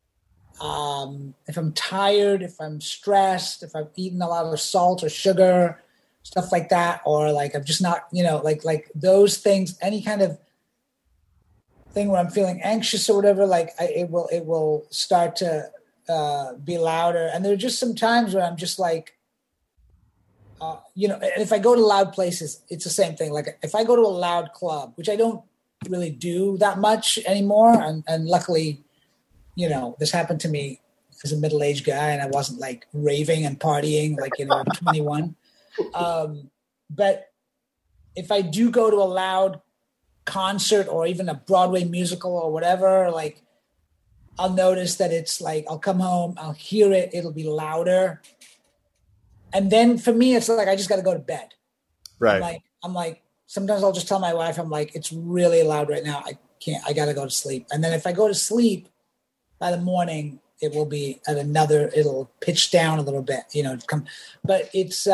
if I'm tired, if I'm stressed, if I've eaten a lot of salt or sugar, stuff like that, or like I'm just not, like those things, any kind of thing where I'm feeling anxious or whatever, like it will start to be louder. And there are just some times where I'm just like, and if I go to loud places, it's the same thing. Like if I go to a loud club, which I don't really do that much anymore, and luckily, this happened to me as a middle-aged guy, and I wasn't like raving and partying like I'm 21. But if I do go to a loud concert or even a Broadway musical or whatever, like I'll notice that it's like I'll come home, I'll hear it, it'll be louder, and then for me it's like I just got to go to bed. Right. I'm like sometimes I'll just tell my wife, I'm like, it's really loud right now, I got to go to sleep. And then if I go to sleep, by the morning it will be it'll pitch down a little bit, but it's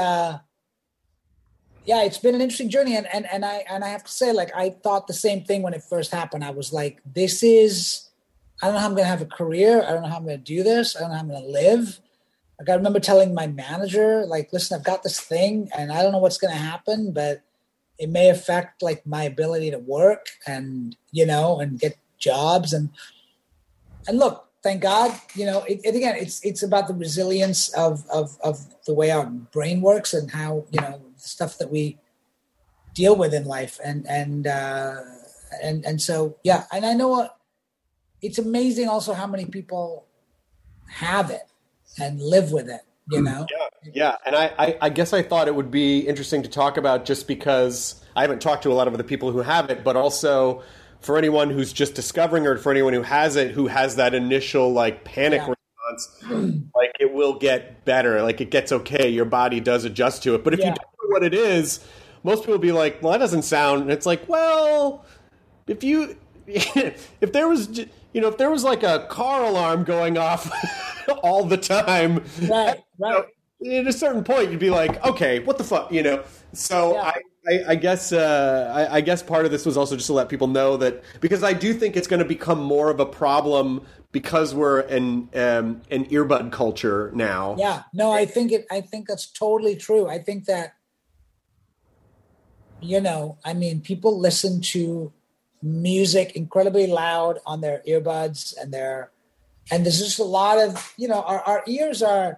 it's been an interesting journey. And I have to say, like, I thought the same thing when it first happened. I was like, I don't know how I'm going to have a career. I don't know how I'm going to do this. I don't know how I'm going to live. Like, I remember telling my manager, like, listen, I've got this thing and I don't know what's going to happen, but it may affect like my ability to work and, and get jobs. And look, thank God, again, it's about the resilience of the way our brain works and how, stuff that we deal with in life. And so, yeah. And I know it's amazing also how many people have it and live with it, Yeah. And I guess I thought it would be interesting to talk about just because I haven't talked to a lot of the people who have it, but also for anyone who's just discovering or for anyone who has it, who has that initial like panic response, like it will get better. Like it gets okay. Your body does adjust to it. But if you don't know what it is, most people will be like, well, that doesn't sound, and it's like, well, if there was like a car alarm going off all the time, right. At a certain point, you'd be like, okay, what the fuck, So I guess I guess part of this was also just to let people know that, because I do think it's going to become more of a problem because we're an earbud culture now. Yeah, no, I think that's totally true. I think that, I mean, people listen to music incredibly loud on their earbuds, and there's just a lot of, our ears are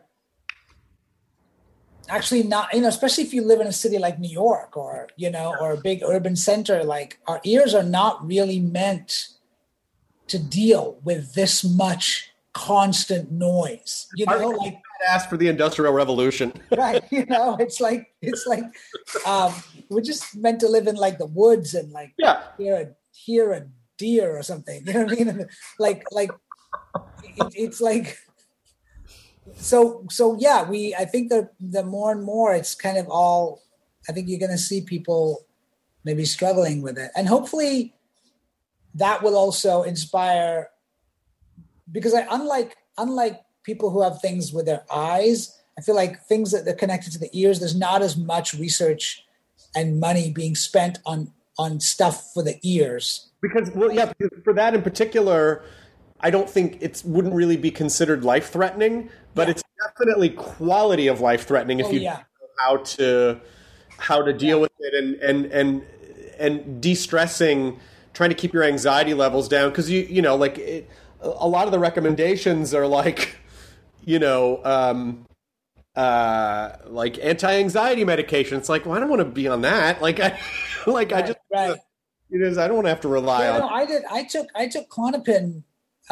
actually not, especially if you live in a city like New York or a big urban center, like our ears are not really meant to deal with this much constant noise, like asked for the Industrial Revolution. Right. It's like we're just meant to live in like the woods and like hear a deer or something. You know what I mean? It's like so yeah, I think that the more and more it's kind of all, I think you're gonna see people maybe struggling with it. And hopefully that will also inspire, because unlike people who have things with their eyes, I feel like things that are connected to the ears, there's not as much research and money being spent on stuff for the ears. Because for that in particular, I don't think it wouldn't really be considered life-threatening, but it's definitely quality of life-threatening if you know how to deal with it and de-stressing, trying to keep your anxiety levels down, because a lot of the recommendations are like, like anti-anxiety medication. It's like, well, I don't want to be on that. Like I don't want to have to rely on. No, I took Klonopin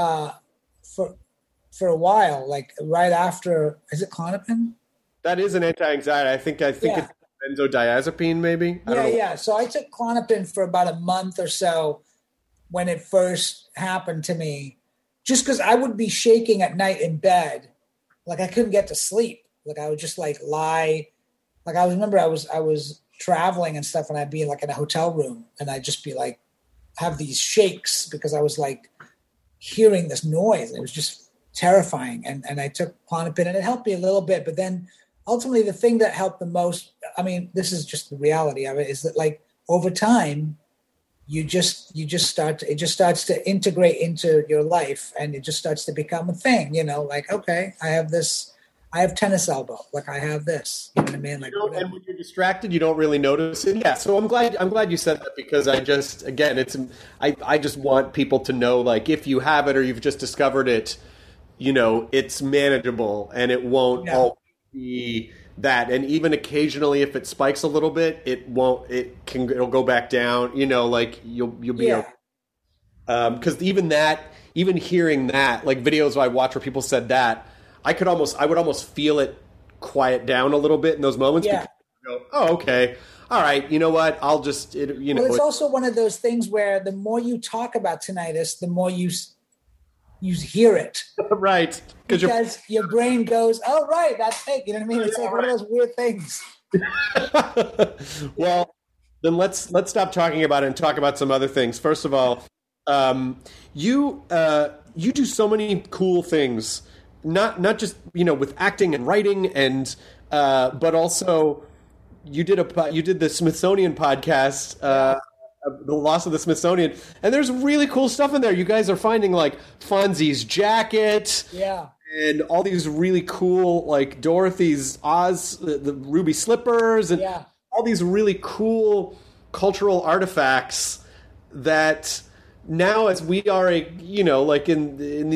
for a while, like right after. Is it Klonopin? That is an anti-anxiety. I think it's benzodiazepine, maybe. Yeah. So I took Klonopin for about a month or so when it first happened to me, just because I would be shaking at night in bed, like I couldn't get to sleep. Like I would just like lie. Like I remember I was traveling and stuff, and I'd be like in a hotel room, and I'd just be like have these shakes because I was like hearing this noise. It was just terrifying. And I took Klonopin, and it helped me a little bit. But then ultimately the thing that helped the most, I mean, this is just the reality of it, is that like over time, it just starts to integrate into your life, and it just starts to become a thing, like, okay, I have tennis elbow. Like I have this, you know what I mean? Like, and when you're distracted, you don't really notice it. Yeah. So I'm glad you said that, because I just want people to know, like, if you have it or you've just discovered it, it's manageable, and it won't always be that. And even occasionally, if it spikes a little bit, it'll go back down, like you'll be okay. Because even hearing that, like videos I watch where people said that, I would almost feel it quiet down a little bit in those moments. Yeah. Because go, oh, okay. All right. You know what? I'll just, Well, it's also one of those things where the more you talk about tinnitus, the more you hear it. Right. Because your brain goes, oh, right, that's it. You know what I mean? It's like one of those weird things. Well, then let's stop talking about it and talk about some other things. First of all, you do so many cool things. Not just with acting and writing and but also you did the Smithsonian podcast, The Loss of the Smithsonian, and there's really cool stuff in there. You guys are finding like Fonzie's jacket, and all these really cool, like Dorothy's Oz, the ruby slippers, and all these really cool cultural artifacts that. Now, as we are like in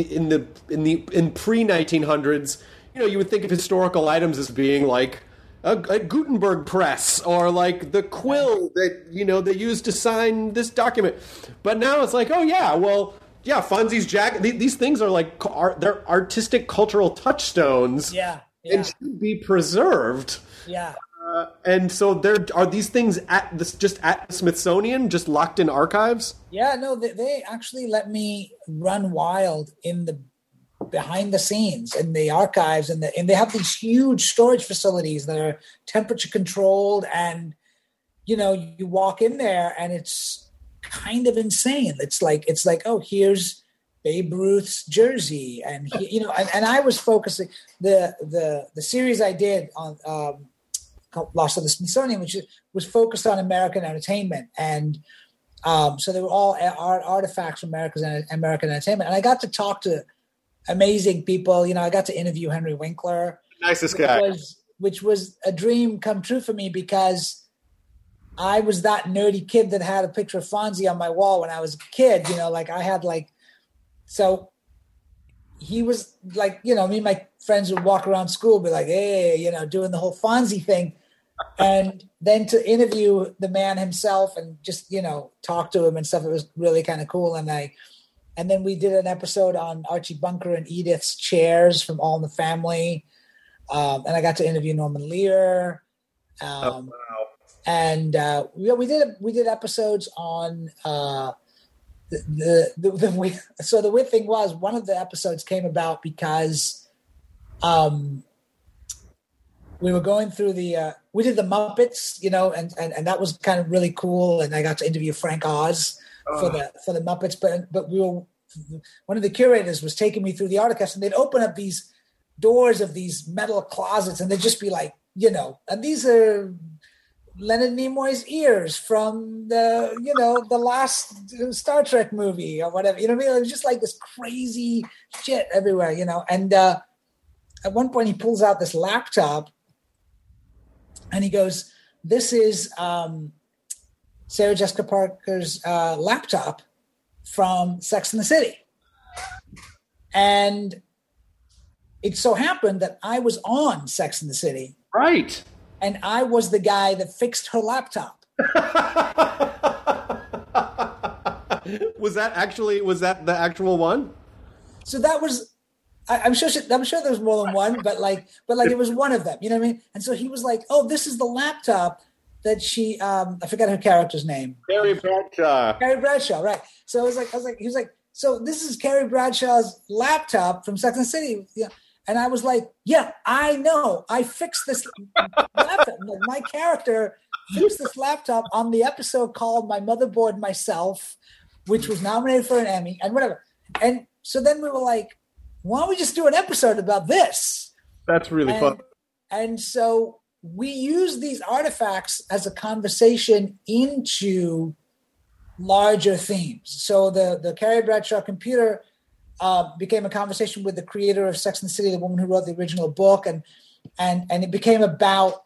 pre-1900s, you would think of historical items as being like a Gutenberg press or like the quill that they used to sign this document. But now it's like, Fonzie's jacket. These things are like they're artistic, cultural touchstones. And should be preserved. And so there are these things at the Smithsonian, just locked in archives. Yeah, no, they actually let me run wild in the behind the scenes in the archives, and they have these huge storage facilities that are temperature controlled, and you walk in there and it's kind of insane. It's like, oh, here's Babe Ruth's jersey, and and I was focusing the series I did on. Lost at the Smithsonian, which was focused on American entertainment. And so they were all artifacts from American entertainment. And I got to talk to amazing people. I got to interview Henry Winkler. Nicest guy. Which was a dream come true for me, because I was that nerdy kid that had a picture of Fonzie on my wall when I was a kid. I had so he was me and my friends would walk around school, be like, hey, doing the whole Fonzie thing. And then to interview the man himself and just, talk to him and stuff, it was really kind of cool. And then we did an episode on Archie Bunker and Edith's chairs from All in the Family. And I got to interview Norman Lear. Wow. And we did episodes on so the weird thing was, one of the episodes came about because we were going through we did the Muppets, and that was kind of really cool. And I got to interview Frank Oz for the Muppets, but one of the curators was taking me through the archives, and they'd open up these doors of these metal closets, and they'd just be like, and these are Leonard Nimoy's ears from the last Star Trek movie or whatever. It was just like this crazy shit everywhere, And at one point he pulls out this laptop and he goes, "This is Sarah Jessica Parker's laptop from Sex and the City." And it so happened that I was on Sex and the City. Right. And I was the guy that fixed her laptop. Was that the actual one? So that was, I'm sure there was more than one, but it was one of them, you know what I mean? And so he was like, "Oh, this is the laptop that she, I forgot her character's name. Carrie Bradshaw. Carrie Bradshaw, right. So he was like, "So this is Carrie Bradshaw's laptop from Sex and the City." Yeah. And I was like, "Yeah, I know. I fixed this laptop. My character fixed this laptop on the episode called My Motherboard Myself, which was nominated for an Emmy and whatever." And so then we were like, "Why don't we just do an episode about this?" That's really fun. And so we use these artifacts as a conversation into larger themes. So the Carrie Bradshaw computer became a conversation with the creator of Sex and the City, the woman who wrote the original book, and it became about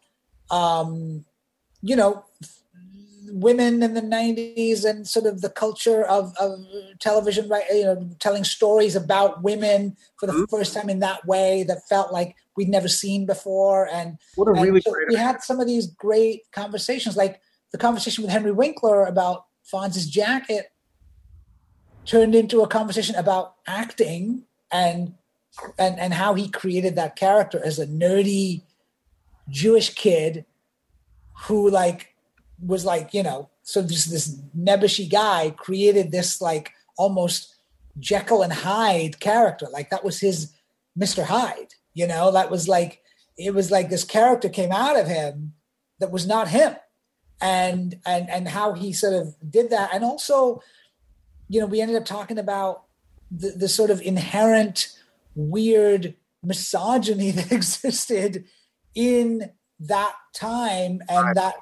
women in the 90s and sort of the culture of television, right? Telling stories about women for the first time in that way that felt like we'd never seen before. And we had some of these great conversations, like the conversation with Henry Winkler about Fonz's jacket turned into a conversation about acting and how he created that character as a nerdy Jewish kid who was so just this nebbishy guy created this almost Jekyll and Hyde character. That was his Mr. Hyde, that was it was like this character came out of him that was not him. And how he sort of did that. And also, we ended up talking about the sort of inherent weird misogyny that existed in that time, and that,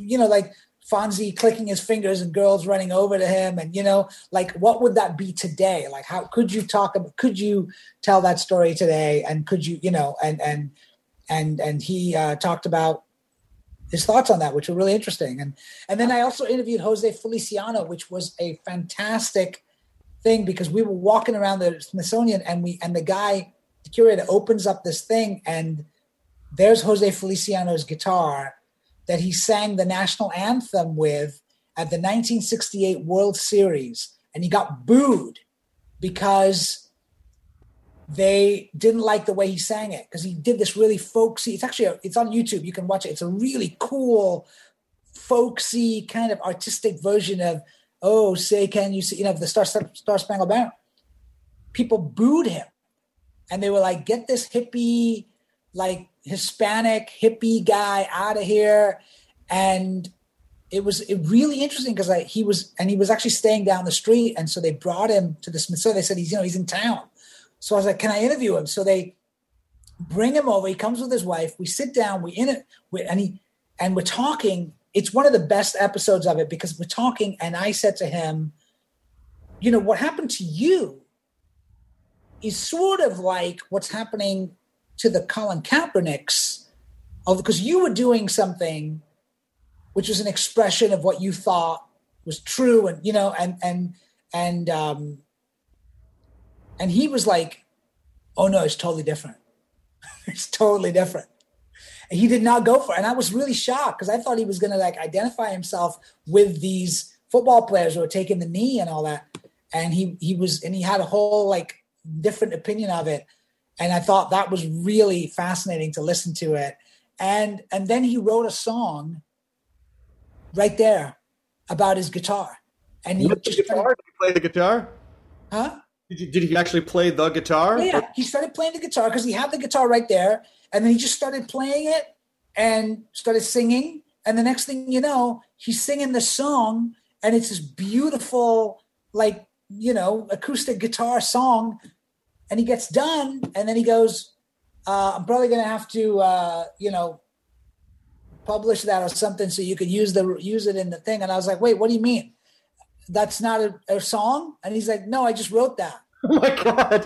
Fonzie clicking his fingers and girls running over to him, and, what would that be today? How could you tell that story today? And could you, and he talked about his thoughts on that, which were really interesting. And then I also interviewed Jose Feliciano, which was a fantastic thing because we were walking around the Smithsonian and the curator opens up this thing and there's Jose Feliciano's guitar that he sang the national anthem with at the 1968 World Series. And he got booed because they didn't like the way he sang it, because he did this really folksy. It's on YouTube. You can watch it. It's a really cool, folksy kind of artistic version of "Oh, Say Can You See," the Star Spangled Banner. People booed him, and they were like, "Get this hippie, Hispanic hippie guy out of here." And it was really interesting because he was actually staying down the street, and so they brought him to the Smithsonian. They said he's in town. So I was like, "Can I interview him?" So they bring him over. He comes with his wife. We sit down. And and we're talking. It's one of the best episodes of it because we're talking, and I said to him, you know, what happened to you is sort of like what's happening to the Colin Kaepernicks, because you were doing something which was an expression of what you thought was true, and you know, and he was like, "Oh no, it's totally different. It's totally different." And he did not go for it, and I was really shocked because I thought he was going to like identify himself with these football players who were taking the knee and all that, and he had a whole like different opinion of it, and I thought that was really fascinating to listen to it, and then he wrote a song right there about his guitar, and he just guitar? Did he play the guitar? Huh? Did he actually play the guitar? Yeah, he started playing the guitar because he had the guitar right there, and then he just started playing it and started singing, and the next thing you know, he's singing the song, and it's this beautiful, like, you know, acoustic guitar song, and he gets done, and then he goes, I'm probably going to have to, you know, publish that or something so you could use it in the thing. And I was like, wait, what do you mean? That's not a song? And he's like, no, I just wrote that. Oh my God.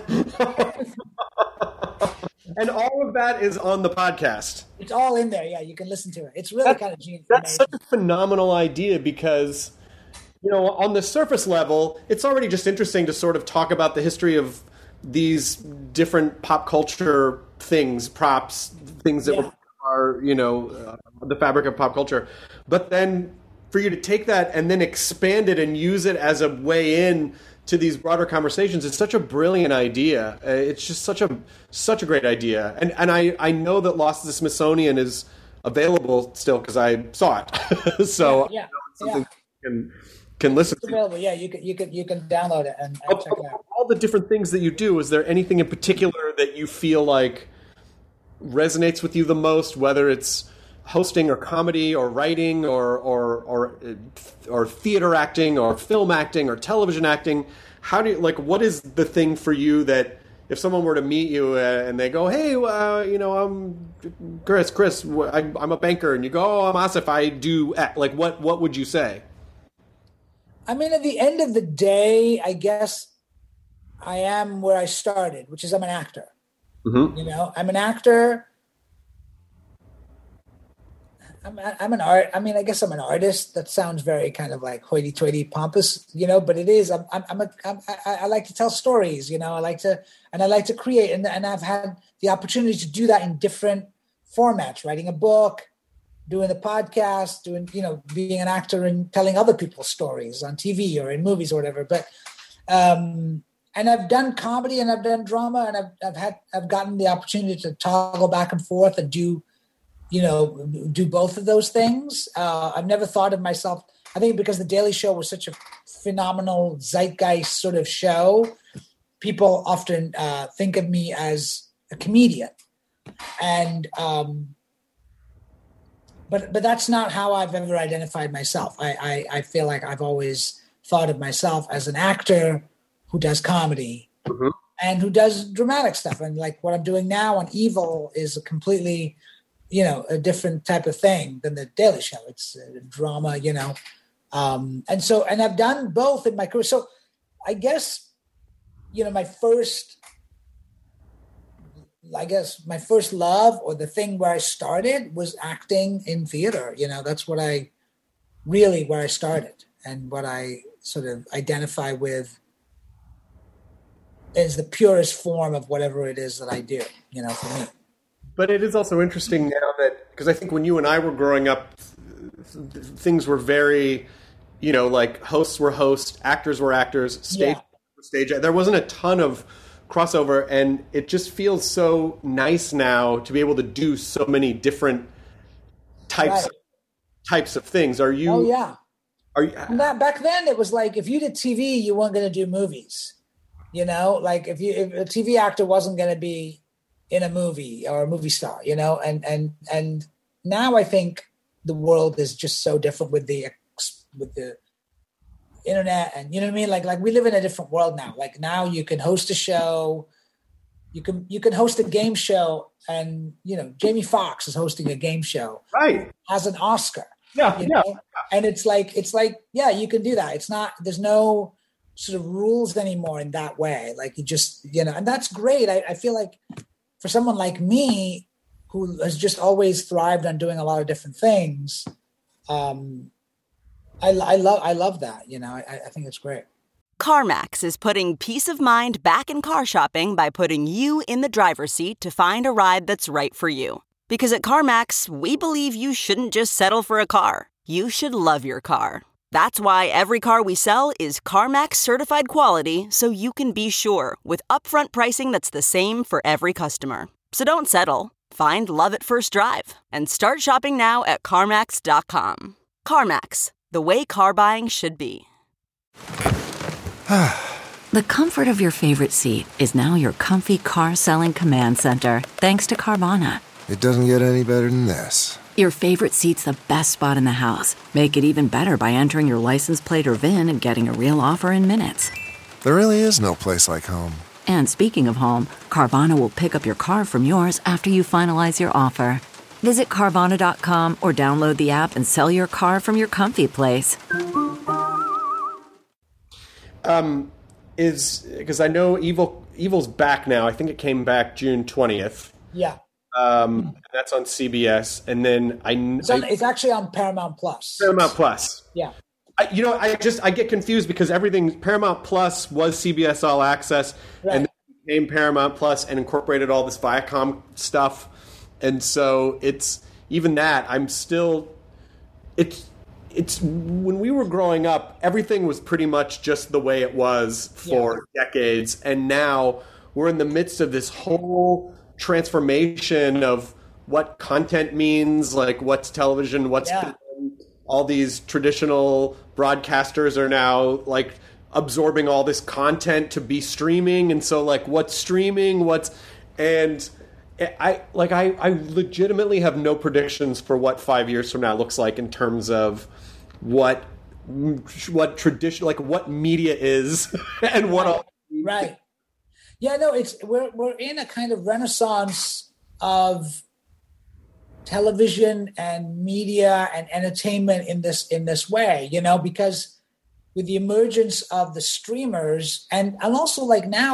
And all of that is on the podcast. It's all in there. Yeah, you can listen to it. It's really kind of genius. That's such a phenomenal idea because, you know, on the surface level, it's already just interesting to sort of talk about the history of these different pop culture things, props, things that are, you know, the fabric of pop culture. But then for you to take that and then expand it and use it as a way in to these broader conversations, it's such a brilliant idea. It's just such a great idea. And I know that Lost to the Smithsonian is available still because I saw it. So yeah. It's something you can listen to. It's available. Yeah, you can download it and check it out. All the different things that you do, is there anything in particular that you feel like resonates with you the most, whether it's hosting or comedy or writing or theater acting or film acting or television acting? How do you, like, what is the thing for you that if someone were to meet you and they go, hey, you know, I'm Chris, I'm a banker, and you go, oh, I'm Asif, I do act. Like, what would you say? I mean, at the end of the day, I guess I am where I started, which is I'm an actor. Mm-hmm. You know, I'm an actor. I'm an art. I mean, I guess I'm an artist. That sounds very kind of like hoity-toity, pompous, you know. But it is. I like to tell stories, you know. I like to create, and I've had the opportunity to do that in different formats. Writing a book, doing the podcast, being an actor and telling other people's stories on TV or in movies or whatever. But and I've done comedy and I've done drama, and I've gotten the opportunity to toggle back and forth and do both of those things. I've never thought of myself, I think because The Daily Show was such a phenomenal zeitgeist sort of show, people often think of me as a comedian. And, but that's not how I've ever identified myself. I feel like I've always thought of myself as an actor who does comedy mm-hmm. and who does dramatic stuff. And like what I'm doing now on Evil is a completely, a different type of thing than The Daily Show. It's a drama, and I've done both in my career. So I guess, my first love, or the thing where I started, was acting in theater. That's where I started, and what I sort of identify with is the purest form of whatever it is that I do, for me. But it is also interesting now that, because I think when you and I were growing up, things were very, like hosts were hosts, actors were actors, stage were stage. There wasn't a ton of crossover, and it just feels so nice now to be able to do so many different types of things. Are you? Oh yeah. Back then it was like if you did TV, you weren't going to do movies. Like if a TV actor wasn't going to be in a movie or a movie star, and now I think the world is just so different with the internet, and you know what I mean? Like we live in a different world now. Like now you can host a show, You can host a game show, and Jamie Foxx is hosting a game show, right? Has an Oscar, yeah. And it's like yeah, you can do that. It's not, there's no sort of rules anymore in that way. Like you just and that's great. I feel like for someone like me who has just always thrived on doing a lot of different things, I love that. I think it's great. CarMax is putting peace of mind back in car shopping by putting you in the driver's seat to find a ride that's right for you. Because at CarMax, we believe you shouldn't just settle for a car. You should love your car. That's why every car we sell is CarMax certified quality, so you can be sure with upfront pricing that's the same for every customer. So don't settle. Find love at first drive and start shopping now at CarMax.com. CarMax, the way car buying should be. The comfort of your favorite seat is now your comfy car selling command center, thanks to Carvana. It doesn't get any better than this. Your favorite seat's the best spot in the house. Make it even better by entering your license plate or VIN and getting a real offer in minutes. There really is no place like home. And speaking of home, Carvana will pick up your car from yours after you finalize your offer. Visit Carvana.com or download the app and sell your car from your comfy place. Is because I know Evil's back now. I think it came back June 20th. Yeah. That's on CBS, and then it's actually on Paramount Plus. Paramount Plus. Yeah. I get confused because everything Paramount Plus was CBS All Access, right, and then it became Paramount Plus and incorporated all this Viacom stuff, and so it's even that I'm still it's when we were growing up, everything was pretty much just the way it was for decades. And now we're in the midst of this whole transformation of what content means, like what's television, what's all these traditional broadcasters are now like absorbing all this content to be streaming. And so like what's streaming, I legitimately have no predictions for what 5 years from now looks like in terms of what tradition, like what media is and what all. Right. Yeah, no, we're in a kind of renaissance of television and media and entertainment in this way, because with the emergence of the streamers and also like now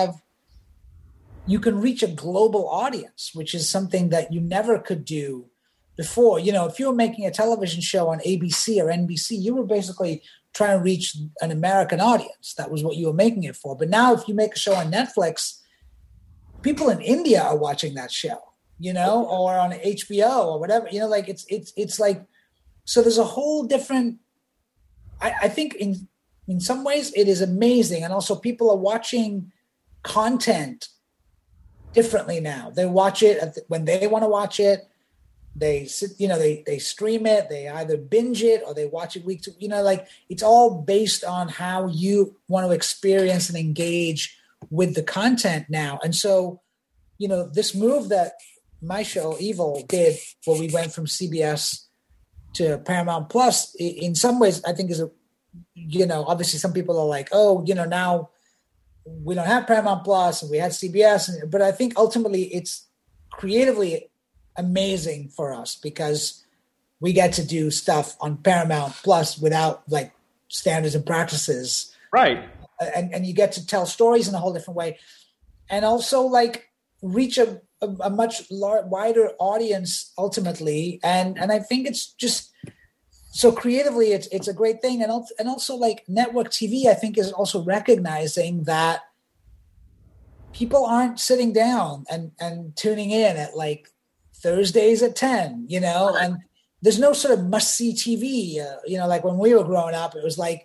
you can reach a global audience, which is something that you never could do before. If you were making a television show on ABC or NBC, you were basically trying to reach an American audience. That was what you were making it for. But now if you make a show on Netflix, people in India are watching that show, or on HBO or whatever, like it's like, so there's a whole different, I think in some ways it is amazing. And also people are watching content differently now. They watch it when they want to watch it. They sit, they stream it. They either binge it or they watch it week to, like it's all based on how you want to experience and engage with the content now. And so, this move that my show Evil did, where we went from CBS to Paramount Plus, in some ways, I think is obviously some people are like, oh, now we don't have Paramount Plus and we had CBS, but I think ultimately it's creatively amazing for us because we get to do stuff on Paramount Plus without like standards and practices. Right. And you get to tell stories in a whole different way and also like reach a much wider audience ultimately. And I think it's just so creatively, it's a great thing. And also like network TV, I think is also recognizing that people aren't sitting down and tuning in at like Thursdays at 10, and there's no sort of must-see TV. Like when we were growing up, it was like,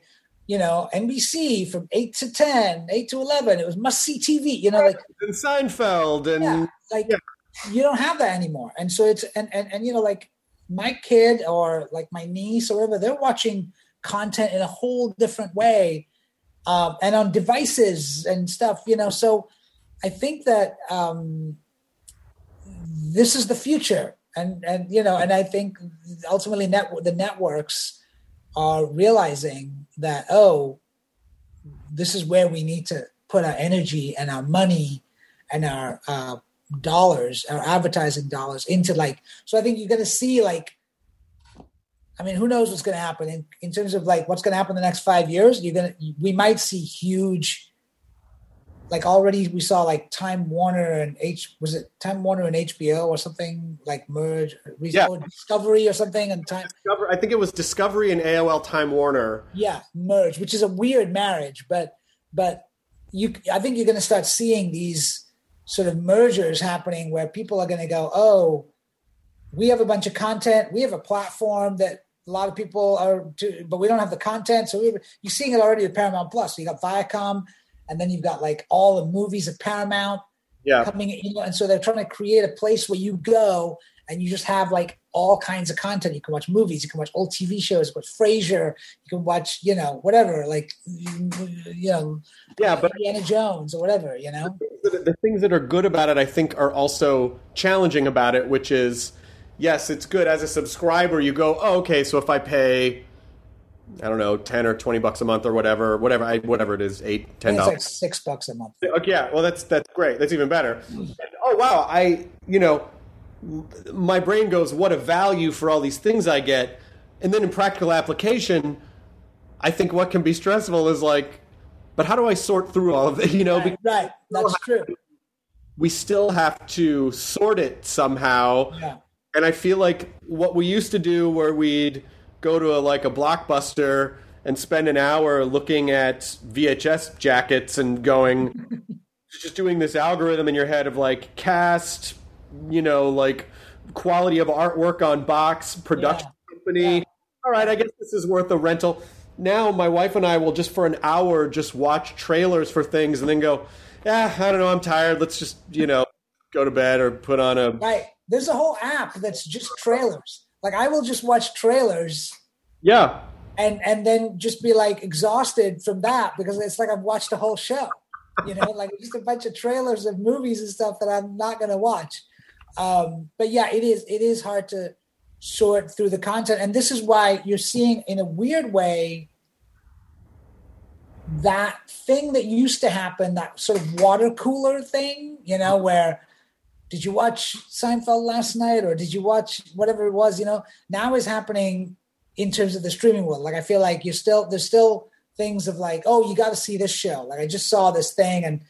NBC from 8 to 10, 8 to 11. It was must-see TV, like and Seinfeld and you don't have that anymore. And so it's and like my kid or like my niece or whatever, they're watching content in a whole different way, and on devices and stuff. So I think that. This is the future. And I think ultimately the networks are realizing that, this is where we need to put our energy and our money and our dollars, our advertising dollars into like, so I think you're going to see like, I mean, who knows what's going to happen in terms of like what's going to happen in the next 5 years. We might see huge, like already we saw like Time Warner and Time Warner and HBO or something like merge, or Discovery or something, and I think it was Discovery and AOL Time Warner. Yeah, merge, which is a weird marriage, but I think you're going to start seeing these sort of mergers happening where people are going to go, oh, we have a bunch of content, we have a platform that a lot of people but we don't have the content. So you're seeing it already with Paramount Plus. So you got Viacom, and then you've got like all the movies of Paramount coming in. And so they're trying to create a place where you go and you just have like all kinds of content. You can watch movies, you can watch old TV shows, but Frasier, you can watch, whatever, like, but Indiana Jones or whatever, The things that are good about it, I think, are also challenging about it, which is, yes, it's good as a subscriber. You go, oh, okay, so if I pay, I don't know, $10 or $20 a month or whatever it is, $8, $10. It's like $6 a month. Okay, yeah, well, that's great. That's even better. And, oh, wow, my brain goes, what a value for all these things I get. And then in practical application, I think what can be stressful is like, but how do I sort through all of it? Right. That's true. We still have to sort it somehow. Yeah. And I feel like what we used to do where we'd go to a Blockbuster and spend an hour looking at VHS jackets and going, just doing this algorithm in your head of like cast, like quality of artwork on box, production company. Yeah. All right, I guess this is worth a rental. Now my wife and I will just for an hour just watch trailers for things and then go, I don't know, I'm tired. Let's just, go to bed or put on a... Right. There's a whole app that's just trailers. Like I will just watch trailers. Yeah. And then just be like exhausted from that because it's like I've watched the whole show. Like just a bunch of trailers of movies and stuff that I'm not going to watch. But yeah, it is hard to sort through the content. And this is why you're seeing in a weird way that thing that used to happen, that sort of water cooler thing, where did you watch Seinfeld last night or did you watch whatever it was, now is happening in terms of the streaming world. Like I feel like there's still things of like, oh, you got to see this show. Like I just saw this thing and,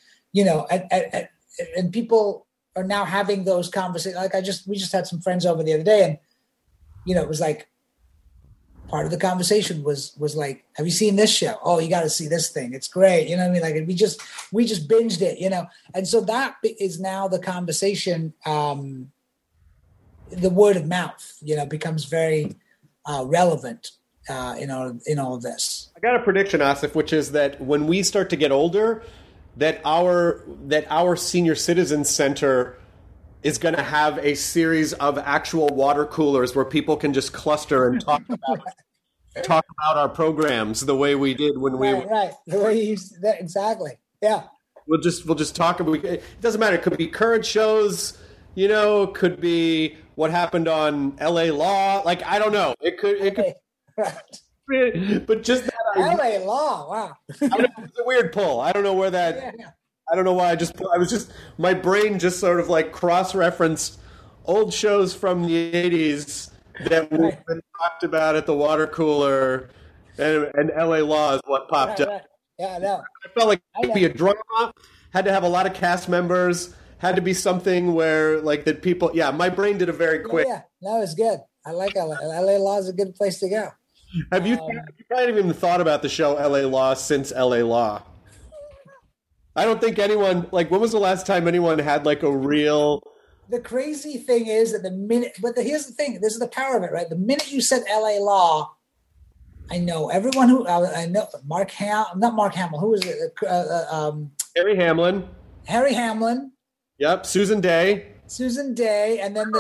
and people are now having those conversations. Like we just had some friends over the other day and, it was like part of the conversation was like, have you seen this show? Oh, you got to see this thing. It's great. You know what I mean? Like we just binged it, And so that is now the conversation. The word of mouth, becomes very relevant in all of this. I got a prediction, Asif, which is that when we start to get older, that our senior citizens center is going to have a series of actual water coolers where people can just cluster and talk about our programs the way we did when we right the way you used that exactly. Yeah, we'll just talk. It doesn't matter. It could be current shows. Could be what happened on LA Law. Like I don't know. It could. Right. But just that LA Law. Wow. It's a weird pull. I don't know where that. Yeah. I don't know why my brain just sort of like cross-referenced old shows from the 80s that we've been talked about at the water cooler and LA Law is what popped up. Right. Yeah, I know. I felt like it could be a drama, had to have a lot of cast members, had to be something where like that people, my brain did a very quick. Yeah, that was good. I like LA. LA Law is a good place to go. Have you probably even thought about the show LA Law since LA Law? I don't think anyone, like, when was the last time anyone had, like, a real... The crazy thing is that here's the thing, this is the power of it, right? The minute you said LA Law, I know everyone I know, not Mark Hamill, who was it? Harry Hamlin. Harry Hamlin. Yep, Susan Day, and then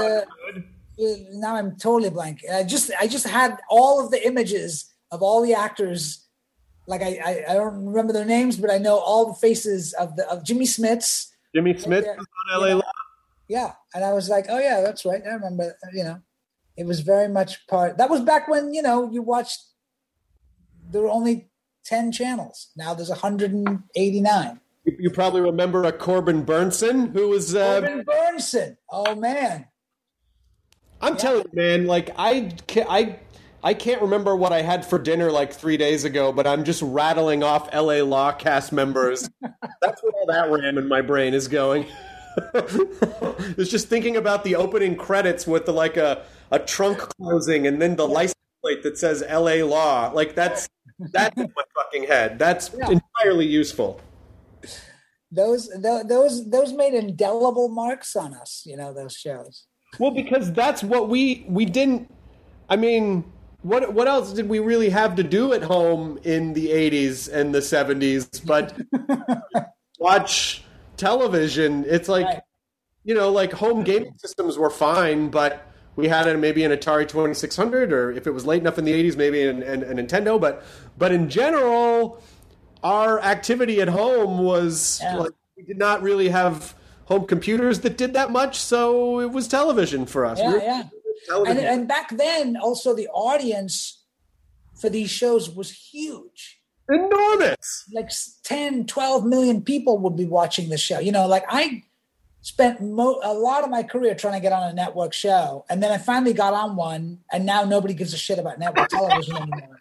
now I'm totally blank. I just had all of the images of all the actors. Like I don't remember their names, but I know all the faces of Jimmy Smits. Jimmy Smits was on LA Law. Yeah, and I was like, oh yeah, that's right. I remember. It was very much part. That was back when you watched. There were only 10 channels. Now there's 189. You probably remember a Corbin Burnson who was Corbin Burnson. Oh man. I'm telling you, man, like I can't remember what I had for dinner like 3 days ago, but I'm just rattling off LA Law cast members. That's where all that RAM in my brain is going. It's just thinking about the opening credits with a trunk closing and then the license plate that says LA Law. Like that's in my fucking head. That's entirely useful. Those made indelible marks on us, those shows. Well, because that's what we didn't. I mean, what else did we really have to do at home in the 80s and the 70s but watch television? It's like, right. Like home gaming systems were fine, but we had maybe an Atari 2600, or if it was late enough in the 80s, maybe a Nintendo. But in general, our activity at home was like we did not really have home computers that did that much, so it was television for us. And back then, also the audience for these shows was huge. Enormous. Like 10, 12 million people would be watching the show. Like I spent a lot of my career trying to get on a network show, and then I finally got on one, and now nobody gives a shit about network television anymore.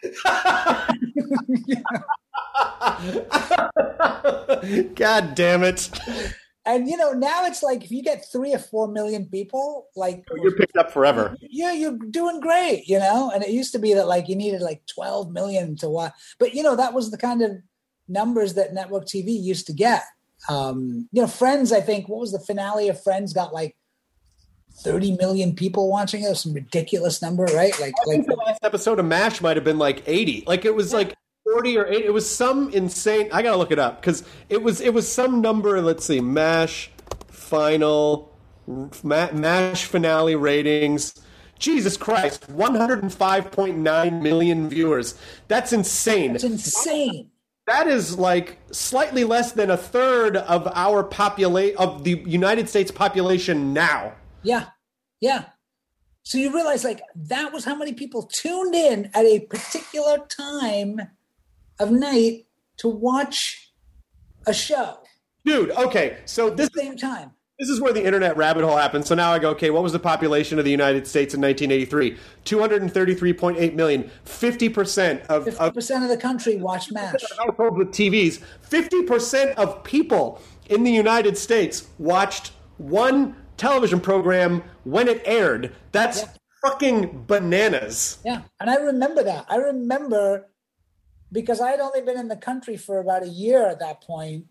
God damn it. And now it's like if you get 3 or 4 million people, like you're picked up forever. Yeah, you're doing great, And it used to be that like you needed like 12 million to watch, but that was the kind of numbers that network TV used to get. Friends, I think, what was the finale of Friends? Got like 30 million people watching it. It was some ridiculous number, right? I think the last episode of MASH might have been like 80. Like it was like 40 or 80. It was some insane. I gotta look it up because it was some number. Let's see, MASH final, MASH finale ratings. Jesus Christ, 105.9 million viewers. That's insane. That's insane. That is like slightly less than a third of of the United States population now. Yeah. Yeah. So you realize like that was how many people tuned in at a particular time of night to watch a show. Dude, okay. So at the same time. This is where the internet rabbit hole happened. So now I go, okay, what was the population of the United States in 1983? 233.8 million. 50% of the country watched MASH. Households with TVs. 50% of people in the United States watched one television program when it aired. That's fucking bananas. Yeah, and I remember that. I remember because I had only been in the country for about a year at that point.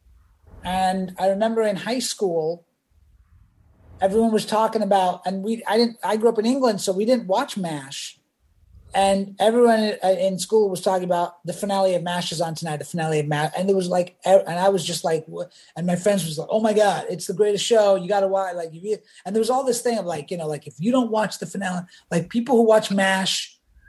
And I remember in high school, everyone was talking about, and I grew up in England, so we didn't watch MASH. And everyone in school was talking about the finale of MASH is on tonight, the finale of MASH. And there was like, and I was just like, and my friends was like, oh my God, it's the greatest show. You got to watch. And there was all this thing of like, like if you don't watch the finale, like people who watch MASH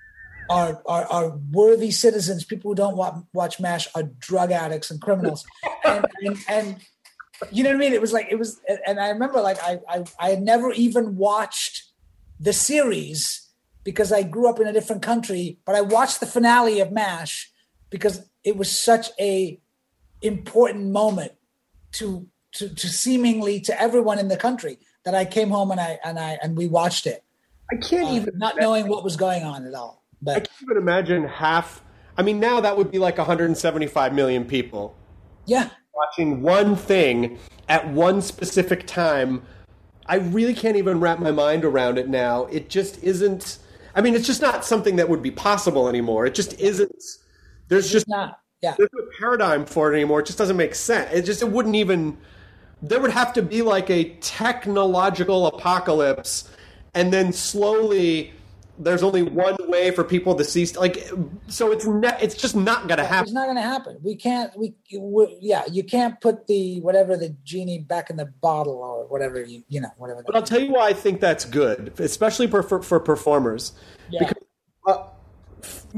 are worthy citizens. People who don't watch MASH are drug addicts and criminals. and you know what I mean? It was, and I remember like I had never even watched the series because I grew up in a different country, but I watched the finale of MASH because it was such a important moment to seemingly to everyone in the country that I came home and we watched it. I can't even not knowing what was going on at all. But I can't even imagine now that would be like 175 million people. Yeah. Watching one thing at one specific time. I really can't even wrap my mind around it now. It just isn't. I mean, it's just not something that would be possible anymore. It just isn't. There's just not. Yeah. There's no paradigm for it anymore. It just doesn't make sense. It wouldn't even. There would have to be like a technological apocalypse, and then slowly. There's only one way for people to see, so it's just not going to happen. It's not going to happen. We can't, you can't put the genie back in the bottle or whatever, whatever. But I'll tell you why I think that's good, especially for performers. Yeah. Because,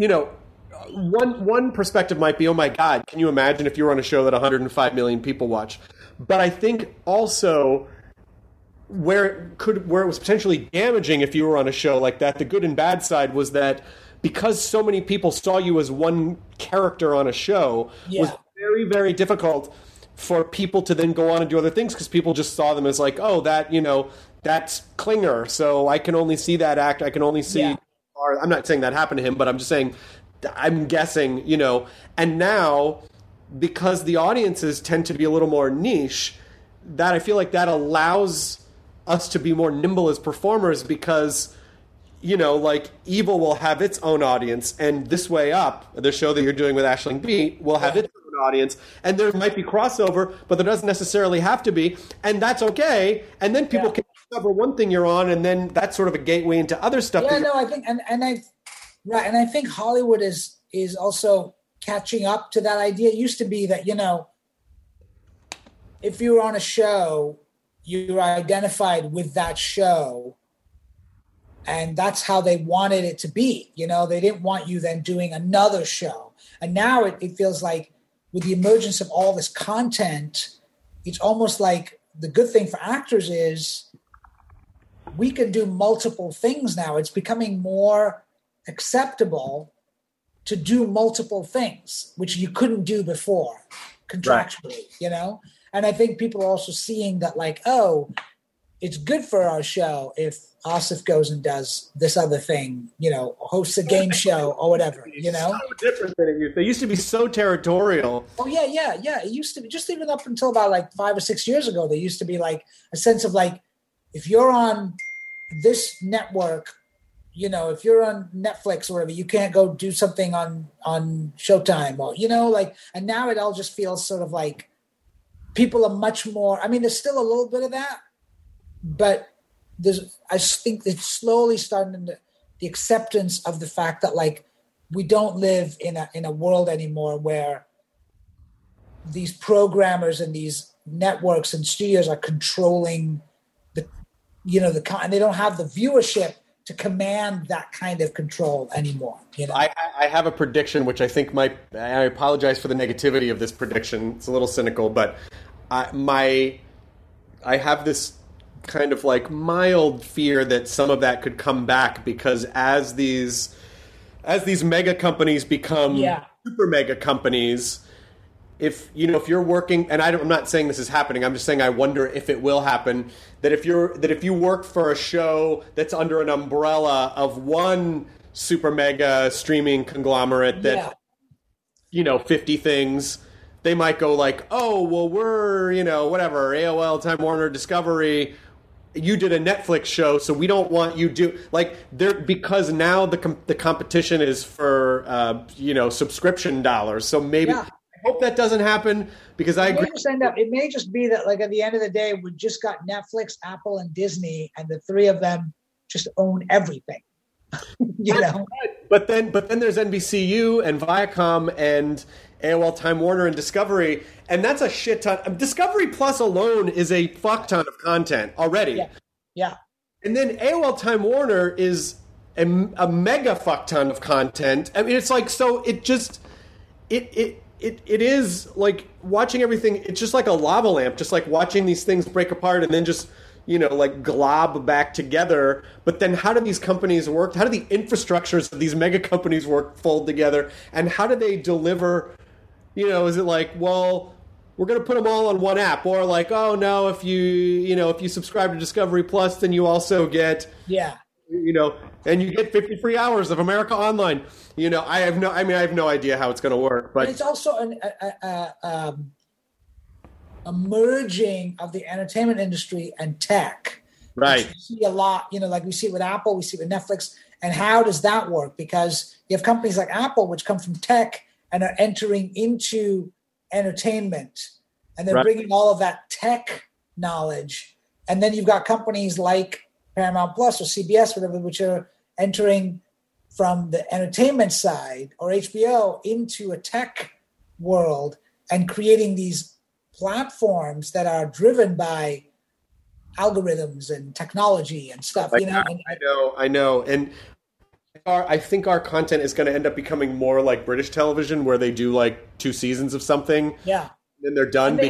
one perspective might be, oh my God, can you imagine if you were on a show that 105 million people watch? But I think also where it was potentially damaging if you were on a show like that, the good and bad side was that because so many people saw you as one character on a show, was very, very difficult for people to then go on and do other things because people just saw them as like, oh, that, that's Klinger. So I can only see that act. I can only see, or I'm not saying that happened to him, but I'm just saying, I'm guessing, and now because the audiences tend to be a little more niche, that I feel like that allows us to be more nimble as performers because, like Evil will have its own audience, and This Way Up, the show that you're doing with Aisling Bea, will have its own audience, and there might be crossover, but there doesn't necessarily have to be, and that's okay. And then people can discover one thing you're on, and then that's sort of a gateway into other stuff. Yeah, no, I think, and I think Hollywood is also catching up to that idea. It used to be that if you were on a show, you were identified with that show. And that's how they wanted it to be. They didn't want you then doing another show. And now it feels like with the emergence of all this content, it's almost like the good thing for actors is we can do multiple things now. It's becoming more acceptable to do multiple things, which you couldn't do before contractually, And I think people are also seeing that like, oh, it's good for our show if Asif goes and does this other thing, hosts a game show or whatever, So different than it used. They used to be so territorial. Oh, yeah. It used to be, just even up until about like 5 or 6 years ago, there used to be like a sense of like, if you're on this network, if you're on Netflix or whatever, you can't go do something on Showtime or, and now it all just feels sort of like people are much more, there's still a little bit of that, but I think it's slowly starting to the acceptance of the fact that like we don't live in a world anymore where these programmers and these networks and studios are controlling and they don't have the viewership to command that kind of control anymore. I have a prediction, which I think I apologize for the negativity of this prediction. It's a little cynical, but I have this kind of like mild fear that some of that could come back because as these mega companies become super mega companies, if you're working, and I'm not saying this is happening, I'm just saying I wonder if it will happen, that if you work for a show that's under an umbrella of one super mega streaming conglomerate that 50 things, they might go like, oh well, we're whatever, AOL, Time Warner, Discovery, you did a Netflix show, so we don't want you do like there, because now the competition is for subscription dollars. So maybe I hope that doesn't happen because I agree. It may just be that like at the end of the day, we just got Netflix, Apple, and Disney, and the three of them just own everything. But then there's NBCU and Viacom and AOL, Time Warner, and Discovery, and that's a shit ton. Discovery Plus alone is a fuck ton of content already. Yeah. And then AOL, Time Warner is a mega fuck ton of content. It's like, so it just it is like watching everything. It's just like a lava lamp, just like watching these things break apart and then just like glob back together. But then how do these companies work? How do the infrastructures of these mega companies fold together? And how do they deliver? Is it like, well, we're going to put them all on one app, or like, oh no, if you subscribe to Discovery Plus, then you also get and you get 50 free hours of America Online. I have no idea how it's going to work, but it's also a merging of the entertainment industry and tech. Right. We see a lot, like we see it with Apple, we see it with Netflix. And how does that work? Because you have companies like Apple, which come from tech and are entering into entertainment, and they're bringing all of that tech knowledge. And then you've got companies like Paramount Plus or CBS, whatever, which are entering from the entertainment side, or HBO, into a tech world and creating these platforms that are driven by algorithms and technology and stuff. I know. And I think our content is going to end up becoming more like British television, where they do like 2 seasons of something. Yeah. And then they're done.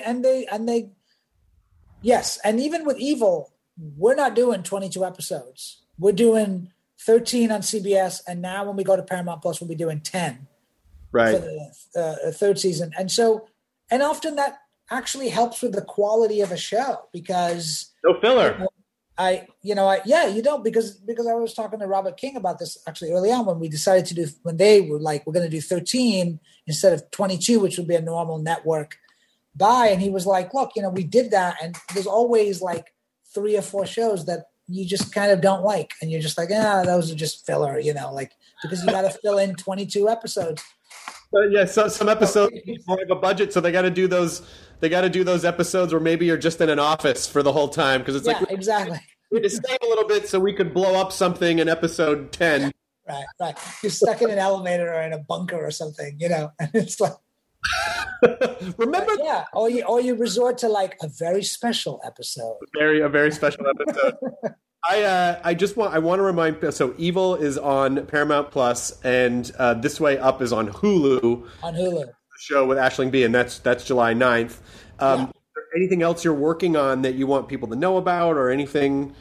Yes. And even with Evil, we're not doing 22 episodes. We're doing 13 on CBS. And now when we go to Paramount Plus, we'll be doing 10 for the third season. And so, and often that actually helps with the quality of a show because no filler. You don't because I was talking to Robert King about this actually early on when we decided to do when they were like we're going to do 13 instead of 22, which would be a normal network buy, and he was like, look, we did that, and there's always like 3 or 4 shows that you just kind of don't like, and you're just like, those are just filler, because you got to fill in 22 episodes. Yeah, so some episodes more of a budget, so they got to do those. They got to do those episodes where maybe you're just in an office for the whole time because it's exactly. We had to save a little bit so we could blow up something in episode 10. Right. You're stuck in an elevator or in a bunker or something, and it's like. Remember? Or you resort to like a very special episode. A very special episode. I want to remind. So Evil is on Paramount Plus, and This Way Up is on Hulu. On Hulu, the show with Aisling Bea, and that's July 9th. Is there anything else you're working on that you want people to know about, or anything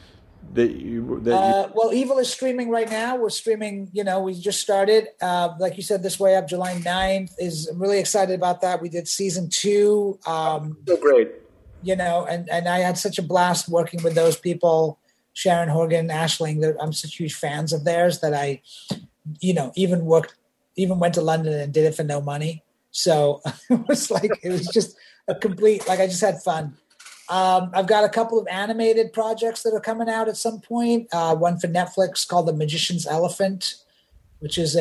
well, Evil is streaming right now. We're streaming. We just started. Like you said, This Way Up, July 9th. I'm really excited about that. We did season 2. So great. And I had such a blast working with those people. Sharon Horgan, Aisling, I'm such huge fans of theirs that I, even went to London and did it for no money. So it was just a complete, I just had fun. I've got a couple of animated projects that are coming out at some point. One for Netflix called The Magician's Elephant, which is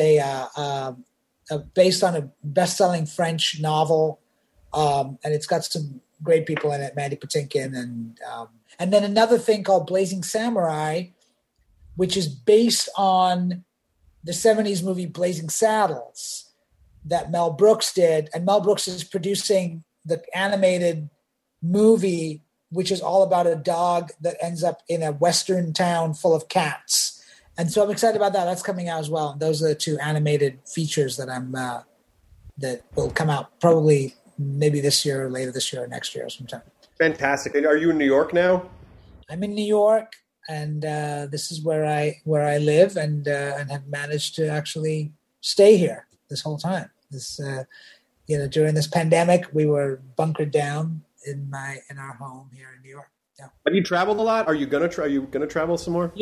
based on a best-selling French novel. And it's got some great people in it, Mandy Patinkin, and then another thing called Blazing Samurai, which is based on the 70s movie Blazing Saddles that Mel Brooks did. And Mel Brooks is producing the animated movie, which is all about a dog that ends up in a Western town full of cats. And so I'm excited about that. That's coming out as well. And those are the 2 animated features that that will come out probably maybe this year or later this year or next year or sometime. Fantastic. And are you in New York now? I'm in New York, and this is where I live, and have managed to actually stay here this whole time. During this pandemic, we were bunkered down in our home here in New York. Yeah. Have you traveled a lot? Are you gonna travel some more?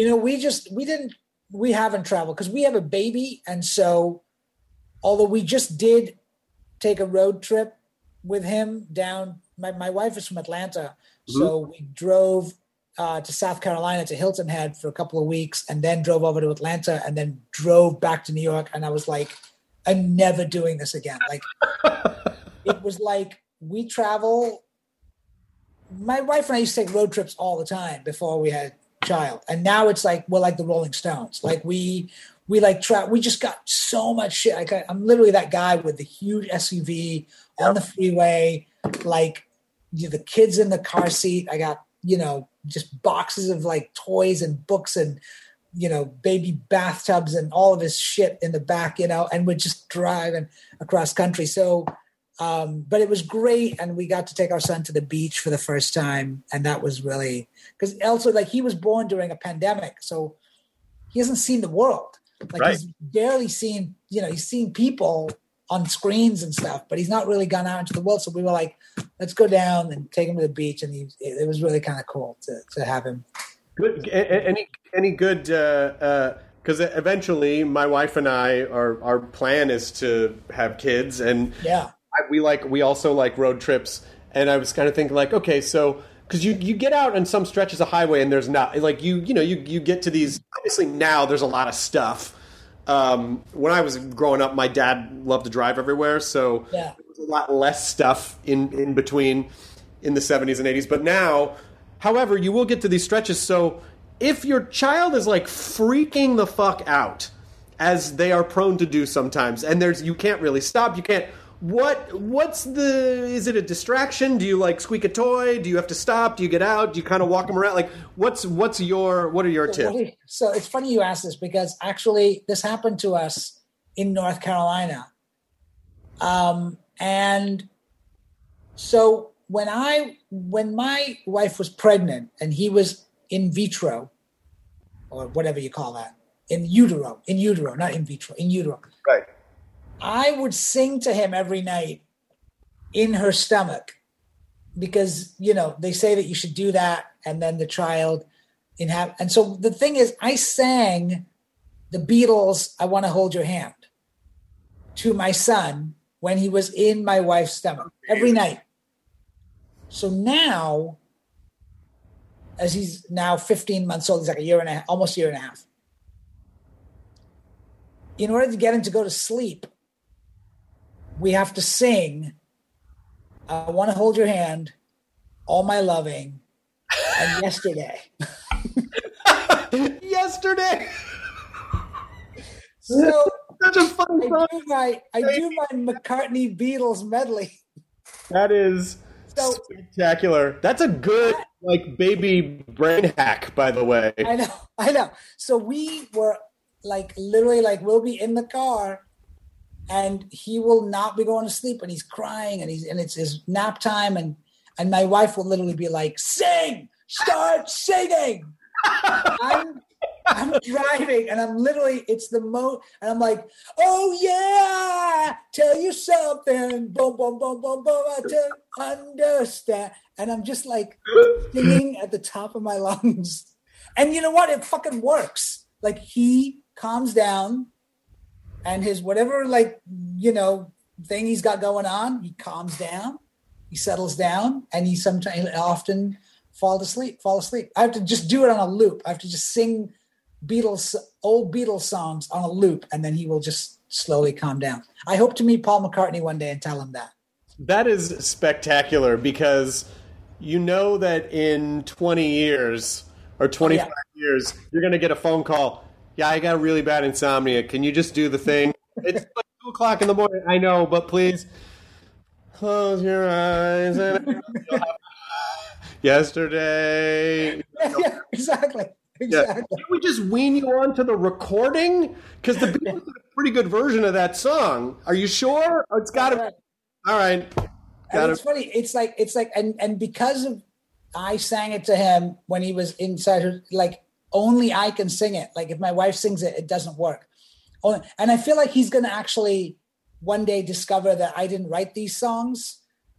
We haven't traveled because we have a baby, and so although we just did take a road trip with him down. My wife is from Atlanta, so we drove to South Carolina to Hilton Head for a couple of weeks, and then drove over to Atlanta, and then drove back to New York. And I was like, I'm never doing this again. It was like we travel. My wife and I used to take road trips all the time before we had a child, and now it's like we're like the Rolling Stones. We just got so much shit. I'm literally that guy with the huge SUV on the freeway, the kids in the car seat. I got, just boxes of toys and books and, baby bathtubs and all of his shit in the back, and we're just driving across country. So, but it was great. And we got to take our son to the beach for the first time. And that was really, because also he was born during a pandemic. So he hasn't seen the world. He's barely seen, he's seen people on screens and stuff, but he's not really gone out into the world. So we were like, let's go down and take him to the beach. And it was really kind of cool to have him. Good. Any good, because eventually my wife and I, our plan is to have kids. And we also like road trips. And I was kind of thinking okay, so, because you get out on some stretches of highway and there's not you get to these, obviously now there's a lot of stuff. When I was growing up, my dad loved to drive everywhere, so there was a lot less stuff in between in the 70s and 80s. But now, however, you will get to these stretches. So if your child is freaking the fuck out, as they are prone to do sometimes, and you can't really stop, you can't. Is it a distraction? Do you squeak a toy? Do you have to stop? Do you get out? Do you kind of walk them around? What are your tips? So it's funny you ask this because actually this happened to us in North Carolina. And so when my wife was pregnant and he was in vitro or whatever you call that, in utero, not in vitro, in utero. Right. I would sing to him every night in her stomach because, you know, they say that you should do that. And then the child and so the thing is, I sang the Beatles, I Want to Hold Your Hand, to my son when he was in my wife's stomach every night. So now, as he's now 15 months old, he's like a year and a half, almost a year and a half. In order to get him to go to sleep, we have to sing I Want to Hold Your Hand, All My Loving, and Yesterday. Yesterday. So such a fun song. I do my McCartney Beatles medley. That is so spectacular. That's a good like baby brain hack, by the way. I know. So we were like literally like we'll be in the car and he will not be going to sleep and he's crying and it's his nap time and my wife will literally be like, sing, start singing. I'm driving and I'm literally, it's the and I'm like, oh yeah, tell you something, boom, boom, boom, boom, boom, I don't understand. And I'm just like singing at the top of my lungs. And you know what? It fucking works. Like he calms down and his whatever, like, you know, thing he's got going on, he calms down, he settles down, and he often fall asleep. I have to just do it on a loop. I have to just sing old Beatles songs on a loop, and then he will just slowly calm down. I hope to meet Paul McCartney one day and tell him that. That is spectacular because you know that in 20 years or 25 years, you're going to get a phone call. Yeah, I got really bad insomnia. Can you just do the thing? It's like 2 o'clock in the morning. I know, but please close your eyes. And Yesterday. Yeah, exactly. Yeah. Can we just wean you onto the recording? Because the Beatles did a pretty good version of that song. Are you sure? Oh, it's got to be. All right. And it's funny. It's like, and because of, I sang it to him when he was inside her, like only I can sing it. Like if my wife sings it, it doesn't work. And I feel like he's going to actually one day discover that I didn't write these songs.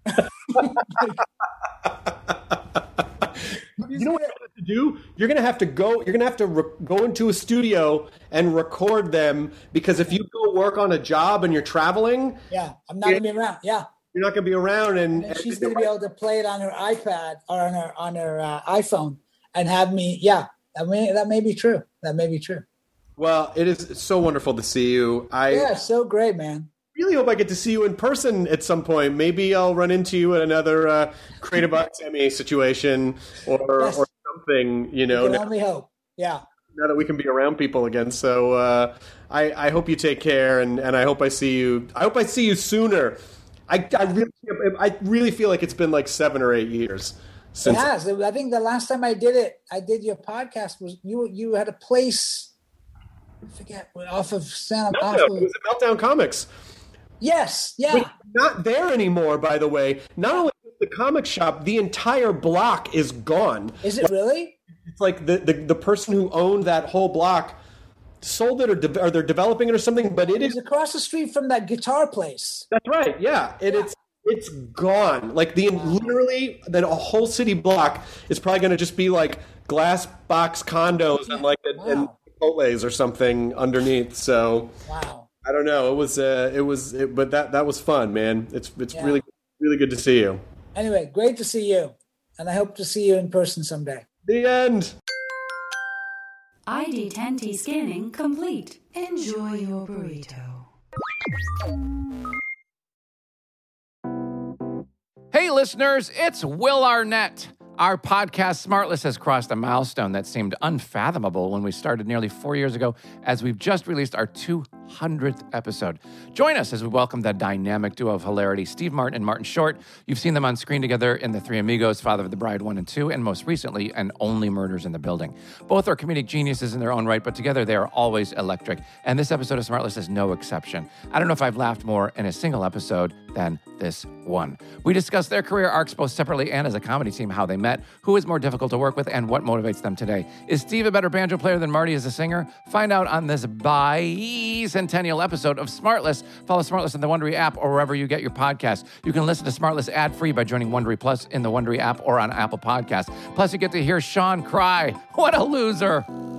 You know what you have to do? You're going to have to go. You're going to have to go into a studio and record them because if you go work on a job and you're traveling, I'm not going to be around. Yeah, you're not going to be around, and she's going to be able to play it on her iPad or on her iPhone and have me. Yeah, that may be true. That may be true. Well, it's so wonderful to see you. So great, man. Really hope I get to see you in person at some point. Maybe I'll run into you at another Create a Box Emmy situation or something, you know. We can only hope. Yeah. Now that we can be around people again. So I hope you take care and I hope I see you. I hope I see you sooner. I really feel like it's been like 7 or 8 years. Since it has. I think the last time I did your podcast was you had a place, I forget, off of Santa. It was at Meltdown Comics. Yes, yeah. We're not there anymore, by the way. Not only the comic shop, the entire block is gone. Is it really? It's like the person who owned that whole block sold it or they're developing it or something, but it is across the street from that guitar place. That's right, yeah. It's gone. Like literally a whole city block is probably going to just be like glass box condos and and Chipotle's or something underneath. So wow. I don't know. But that was fun, man. It's really, really good to see you. Anyway, great to see you. And I hope to see you in person someday. The end. ID10T scanning complete. Enjoy your burrito. Hey, listeners, it's Will Arnett. Our podcast, Smartless, has crossed a milestone that seemed unfathomable when we started nearly 4 years ago, as we've just released our 200th episode. Join us as we welcome the dynamic duo of hilarity, Steve Martin and Martin Short. You've seen them on screen together in The Three Amigos, Father of the Bride 1 and 2, and most recently, and Only Murders in the Building. Both are comedic geniuses in their own right, but together they are always electric. And this episode of Smartless is no exception. I don't know if I've laughed more in a single episode than this one. We discuss their career arcs both separately and as a comedy team, how they met, who is more difficult to work with, and what motivates them today. Is Steve a better banjo player than Marty as a singer? Find out on this bicentennial episode of Smartless. Follow Smartless in the Wondery app or wherever you get your podcasts. You can listen to Smartless ad-free by joining Wondery Plus in the Wondery app or on Apple Podcasts. Plus, you get to hear Sean cry. What a loser.